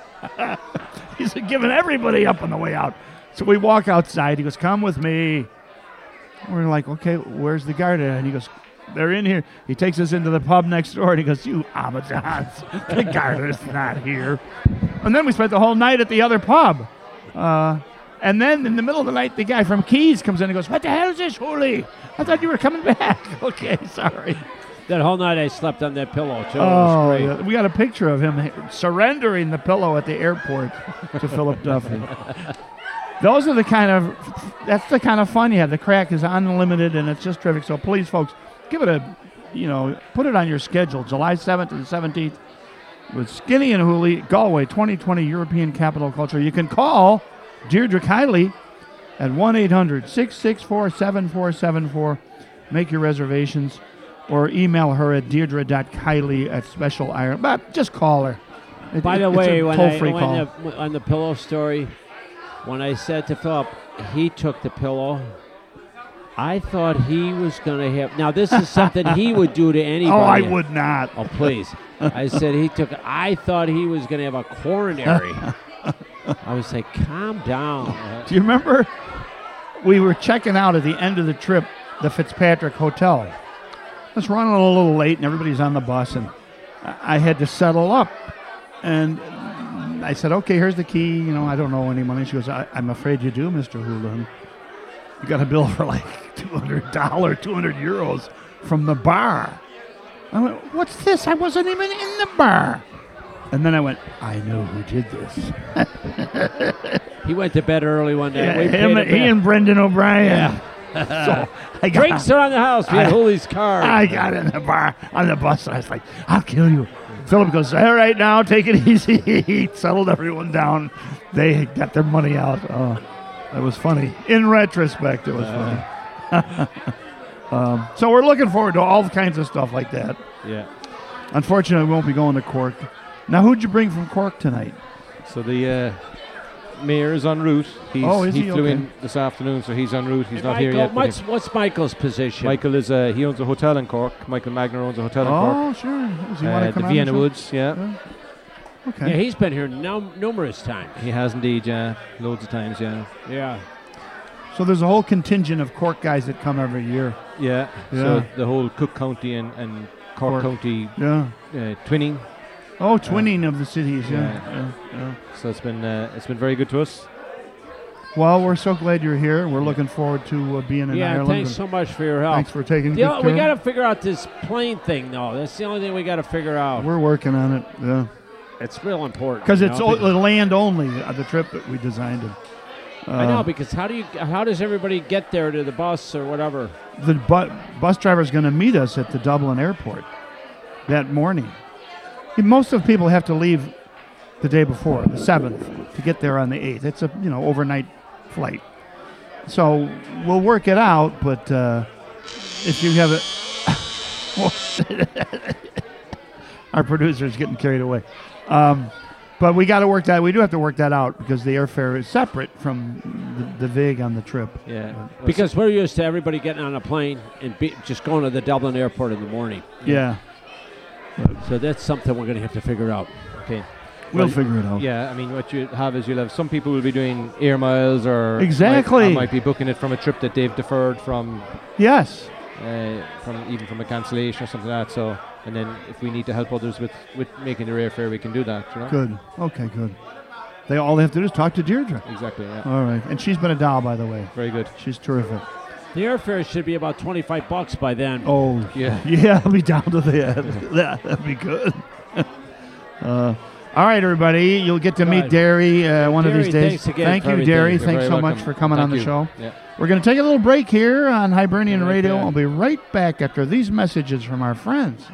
Speaker 3: He's giving everybody up on the way out. So we walk outside. He goes, "Come with me." We're like, "Okay, where's the Garda?" And he goes, "They're in here." He takes us into the pub next door, and he goes, "You amateurs, the Garda's not here." And then we spent the whole night at the other pub. Uh, and then in the middle of the night, the guy from Keys comes in and goes, "What the hell is this, Hooley? I thought you were coming back." Okay, sorry.
Speaker 8: That whole night I slept on that pillow too. It
Speaker 3: Oh,
Speaker 8: was great.
Speaker 3: yeah. We got a picture of him surrendering the pillow at the airport to Philip Duffy. Those are the kind of, that's the kind of fun you have. The crack is unlimited, and it's just terrific. So please, folks, give it a, you know, put it on your schedule. July seventh and seventeenth with Skinny and Hooley, Galway, twenty twenty European Capital Culture. You can call Deirdre Kiley at one eight hundred, six six four, seven four seven four. Make your reservations. Or email her at deirdre.kiley at Special Iron. But just call her. It-
Speaker 8: By the
Speaker 3: it's
Speaker 8: way,
Speaker 3: a
Speaker 8: when I,
Speaker 3: toll-free
Speaker 8: when
Speaker 3: call.
Speaker 8: the, on the pillow story, when I said to Philip, he took the pillow, I thought he was going to have. Now, this is something he would do to anybody.
Speaker 3: Oh, I would not.
Speaker 8: Oh, please. I said he took. I thought he was going to have a coronary. I was like, calm down.
Speaker 3: Do you remember we were checking out at the end of the trip, the Fitzpatrick Hotel? I was running a little late, and everybody's on the bus, and I I had to settle up. And I said, "Okay, here's the key. You know, I don't know any money." She goes, I, "I'm afraid you do, Mister Houlihan. You got a bill for like two hundred dollars, two hundred euros from the bar." I went, "What's this? I wasn't even in the bar." And then I went, "I know who did this."
Speaker 8: He went to bed early one day.
Speaker 3: Yeah,
Speaker 8: We
Speaker 3: him,
Speaker 8: paid him
Speaker 3: he
Speaker 8: back.
Speaker 3: and Brendan O'Brien.
Speaker 8: Yeah.
Speaker 3: So I got,
Speaker 8: Drinks around the house. We had
Speaker 3: I-
Speaker 8: Hooley's car.
Speaker 3: I got in the bar on the bus, and I was like, "I'll kill you." Philip goes, "All right, now take it easy." He settled everyone down. They got their money out. Oh, that was funny. In retrospect, it was funny. um, so we're looking forward to all kinds of stuff like that.
Speaker 9: Yeah.
Speaker 3: Unfortunately, we won't be going to Cork. Now, who'd you bring from Cork tonight?
Speaker 9: So the uh, mayor is en route. He's,
Speaker 3: Oh, is he?
Speaker 9: flew
Speaker 3: Okay.
Speaker 9: in this afternoon, so he's en route. He's
Speaker 8: Hey,
Speaker 9: not here
Speaker 8: Michael,
Speaker 9: yet. but
Speaker 8: What's,
Speaker 9: he-
Speaker 8: what's Michael's position?
Speaker 9: Michael is uh, he owns a hotel in Cork. Michael Magner owns a hotel in Cork.
Speaker 3: Oh, sure. Does he
Speaker 9: Uh,
Speaker 3: want to
Speaker 9: the
Speaker 3: come on
Speaker 9: Vienna
Speaker 3: show?
Speaker 9: Woods, yeah.
Speaker 3: Yeah. Okay.
Speaker 8: Yeah, he's been here num- numerous times.
Speaker 9: He has indeed, yeah, loads of times, yeah.
Speaker 8: Yeah.
Speaker 3: So there's a whole contingent of Cork guys that come every year.
Speaker 9: Yeah.
Speaker 3: Yeah.
Speaker 9: So the whole Cook County and, and Cork,
Speaker 3: Cork.
Speaker 9: County
Speaker 3: Yeah.
Speaker 9: uh, twinning.
Speaker 3: Oh, twinning of the cities. Yeah.
Speaker 9: yeah.
Speaker 3: yeah, yeah.
Speaker 9: So it's been uh, it's been very good to us.
Speaker 3: Well, we're so glad you're here. We're looking forward to uh, being in
Speaker 8: yeah,
Speaker 3: Ireland.
Speaker 8: thanks so much for your help.
Speaker 3: Thanks for taking
Speaker 8: the,
Speaker 3: good
Speaker 8: We
Speaker 3: care.
Speaker 8: got to figure out this plane thing, though. That's the only thing we got to figure out.
Speaker 3: We're working on it. Yeah.
Speaker 8: It's real important.
Speaker 3: Because it's
Speaker 8: know?
Speaker 3: o- land only, uh, the trip that we designed it. Uh,
Speaker 8: I know, because how do you, how does everybody get there to the bus or whatever?
Speaker 3: The bu- bus driver is going to meet us at the Dublin airport that morning. Most of people have to leave the day before, the seventh, to get there on the eighth. It's a you know overnight flight. So we'll work it out, but uh, if you have it... Our producer's getting carried away. Um, but we got to work that. We do have to work that out because the airfare is separate from the, the vig on the trip.
Speaker 8: Yeah, because we're used to everybody getting on a plane and be, just going to the Dublin airport in the morning.
Speaker 3: Yeah.
Speaker 8: So that's something we're going to have to figure out.
Speaker 9: Okay.
Speaker 3: We'll
Speaker 9: Well,
Speaker 3: figure it out.
Speaker 9: Yeah, I mean, what you have is you'll have some people will be doing air miles or
Speaker 3: Exactly.
Speaker 9: might, or might be booking it from a trip that they've deferred from,
Speaker 3: Yes.
Speaker 9: uh, from even from a cancellation or something like that. So, and then if we need to help others with, with making their airfare, we can do that. You know?
Speaker 3: Good. Okay, good. They all they have to do is talk to Deirdre.
Speaker 9: Exactly. Yeah.
Speaker 3: All right. And she's been a doll, by the way.
Speaker 9: Very good.
Speaker 3: She's terrific.
Speaker 8: The airfare should be about twenty-five bucks by then.
Speaker 3: Oh,
Speaker 9: Yeah.
Speaker 3: Yeah, I'll be down to that. that that'd be good. uh, all right, everybody. You'll get to meet
Speaker 8: Right.
Speaker 3: Derry uh, one of
Speaker 8: Derry,
Speaker 3: these days.
Speaker 8: thanks again
Speaker 3: Thank
Speaker 8: for
Speaker 3: you,
Speaker 8: everything.
Speaker 3: Derry.
Speaker 8: You're
Speaker 3: Thanks
Speaker 9: very
Speaker 3: so much
Speaker 9: welcome.
Speaker 3: for coming
Speaker 9: Thank
Speaker 3: on the
Speaker 9: you.
Speaker 3: show.
Speaker 9: Yeah.
Speaker 3: We're going to take a little break here on Hibernian
Speaker 9: Right
Speaker 3: Radio.
Speaker 9: there.
Speaker 3: I'll be right back after these messages from our friends.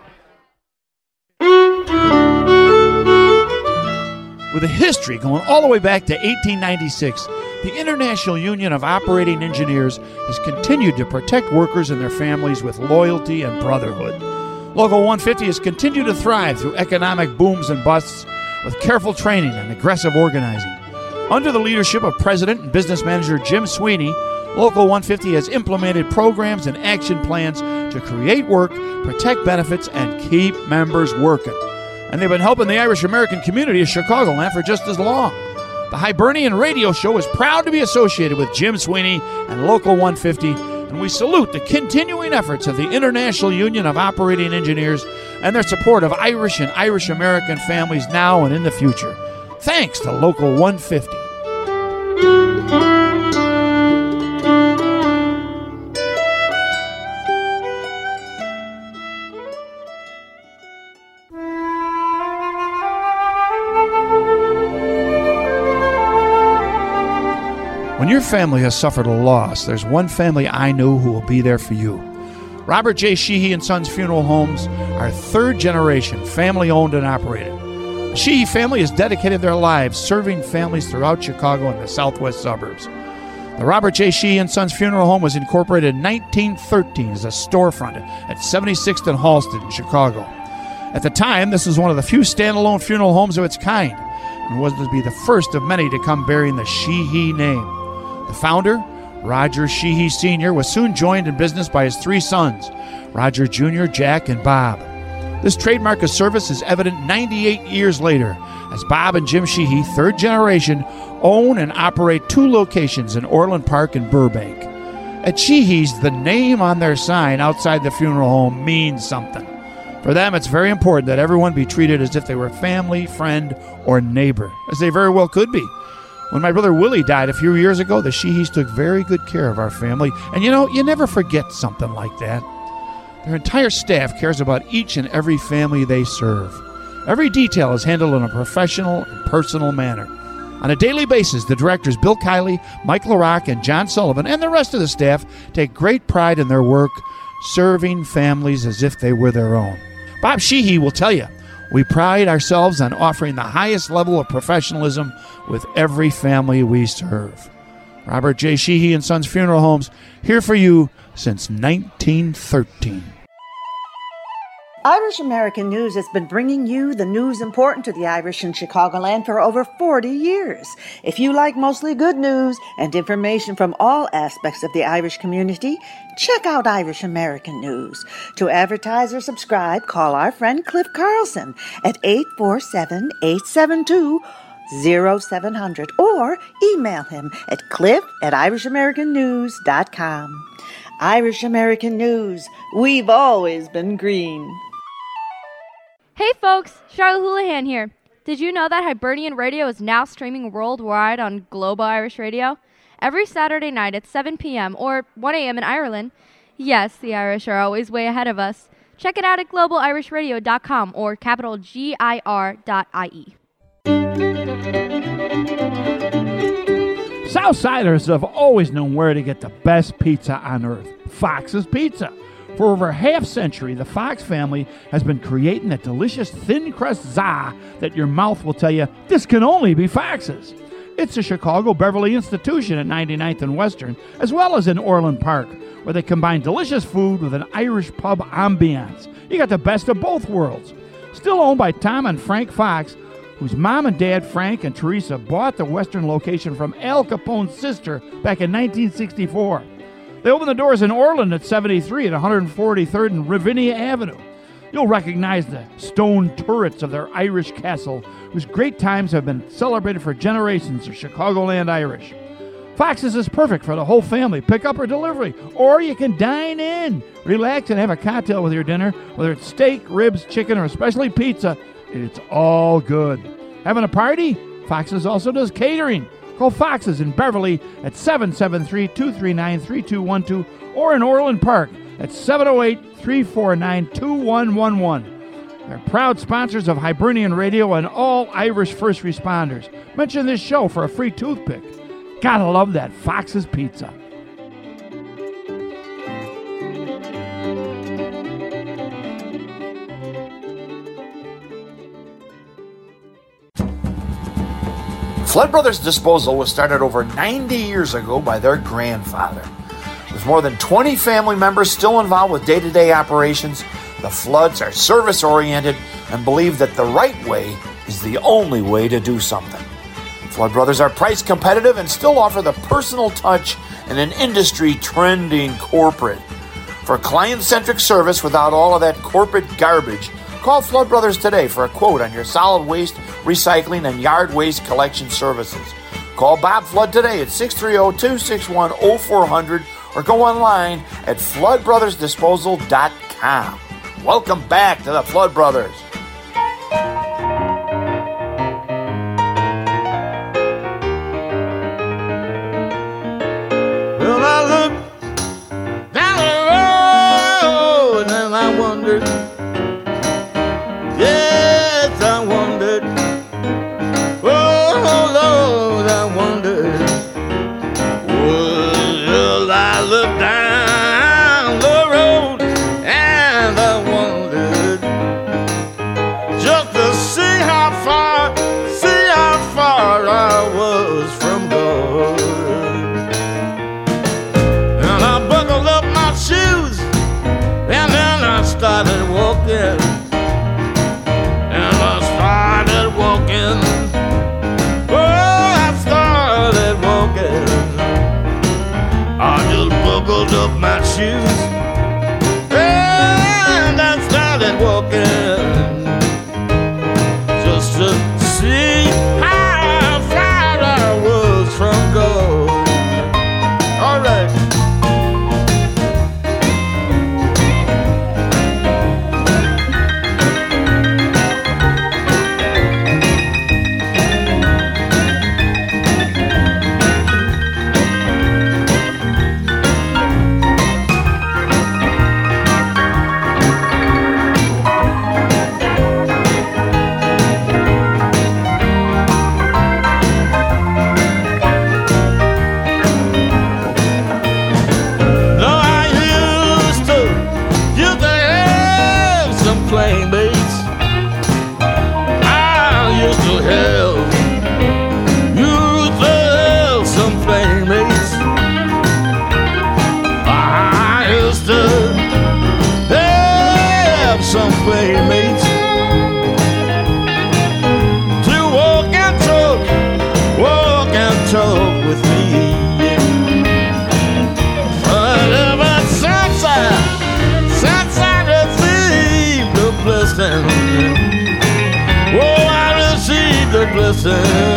Speaker 3: With a history going all the way back to eighteen ninety-six, the International Union of Operating Engineers has continued to protect workers and their families with loyalty and brotherhood. Local one fifty has continued to thrive through economic booms and busts with careful training and aggressive organizing. Under the leadership of President and Business Manager Jim Sweeney, Local one fifty has implemented programs and action plans to create work, protect benefits, and keep members working. And they've been helping the Irish American community of Chicagoland for just as long. The Hibernian Radio Show is proud to be associated with Jim Sweeney and Local one fifty, and we salute the continuing efforts of the International Union of Operating Engineers and their support of Irish and Irish American families now and in the future. Thanks to Local one fifty. When your family has suffered a loss, there's one family I know who will be there for you. Robert J. Sheehy and Sons Funeral Homes are third generation, family owned and operated. The Sheehy family has dedicated their lives serving families throughout Chicago and the southwest suburbs. The Robert J. Sheehy and Sons Funeral Home was incorporated in nineteen thirteen as a storefront at seventy-sixth and Halsted in Chicago. At the time, this was one of the few standalone funeral homes of its kind and was to be the first of many to come bearing the Sheehy name. The founder, Roger Sheehy Senior, was soon joined in business by his three sons, Roger Junior, Jack, and Bob. This trademark of service is evident ninety-eight years later, as Bob and Jim Sheehy, third generation, own and operate two locations in Orland Park and Burbank. At Sheehy's, the name on their sign outside the funeral home means something. For them, it's very important that everyone be treated as if they were family, friend, or neighbor, as they very well could be. When my brother Willie died a few years ago, the Sheehys took very good care of our family. And you know, you never forget something like that. Their entire staff cares about each and every family they serve. Every detail is handled in a professional and personal manner. On a daily basis, the directors Bill Kiley, Mike LaRock, and John Sullivan, and the rest of the staff take great pride in their work, serving families as if they were their own. Bob Sheehy will tell you, we pride ourselves on offering the highest level of professionalism with every family we serve. Robert J. Sheehy and Sons Funeral Homes, here for you since nineteen thirteen.
Speaker 6: Irish American News has been bringing you the news important to the Irish in Chicagoland for over forty years. If you like mostly good news and information from all aspects of the Irish community, check out Irish American News. To advertise or subscribe, call our friend Cliff Carlson at eight four seven, eight seven two, zero seven zero zero or email him at cliff at irish american news dot com. Irish American News, we've always been green.
Speaker 5: Hey folks, Charlotte Houlihan here. Did you know that Hibernian Radio is now streaming worldwide on Global Irish Radio? Every Saturday night at seven p.m. or one a.m. in Ireland. Yes, the Irish are always way ahead of us. Check it out at global irish radio dot com or capital G I R dot I E.
Speaker 3: Southsiders have always known where to get the best pizza on earth, Fox's Pizza. For over a half century, the Fox family has been creating that delicious thin crust za that your mouth will tell you, this can only be Fox's. It's a Chicago Beverly institution at ninety-ninth and Western, as well as in Orland Park, where they combine delicious food with an Irish pub ambiance. You got the best of both worlds. Still owned by Tom and Frank Fox, whose mom and dad, Frank and Teresa, bought the Western location from Al Capone's sister back in nineteen sixty-four. They opened the doors in Orland at seventy-three and one forty-third and Ravinia Avenue. You'll recognize the stone turrets of their Irish castle, whose great times have been celebrated for generations of Chicagoland Irish. Fox's is perfect for the whole family, pick up or delivery, or you can dine in. Relax and have a cocktail with your dinner, whether it's steak, ribs, chicken, or especially pizza. It's all good. Having a party? Fox's also does catering. Call Fox's in Beverly at seven seven three, two three nine, three two one two or in Orland Park at seven oh eight, three four nine, two one one one. They're proud sponsors of Hibernian Radio and all Irish first responders. Mention this show for a free toothpick. Gotta love that Fox's Pizza.
Speaker 1: Flood Brothers Disposal was started over ninety years ago by their grandfather. With more than twenty family members still involved with day-to-day operations, the Floods are service-oriented and believe that the right way is the only way to do something. Flood Brothers are price competitive and still offer the personal touch in an industry trending corporate. For client-centric service without all of that corporate garbage, call Flood Brothers today for a quote on your solid waste, recycling, and yard waste collection services. Call Bob Flood today at six three zero, two six one, zero four zero zero or go online at flood brothers disposal dot com. Welcome back to the Flood Brothers.
Speaker 2: Well, I looked down the road and I wondered, yes, I wondered, oh, Lord, I wondered, well, I looked down the road and I wondered, just to see how far, see how far I was from God. And I buckled up my shoes and then I started walking. And I started walking. Oh, I started walking. I just buckled up my shoes and I started walking just to see how far I was from God. All right. Playmates to walk and talk, walk and talk with me. But ever since I, since I received the blessing, oh, I received the blessing.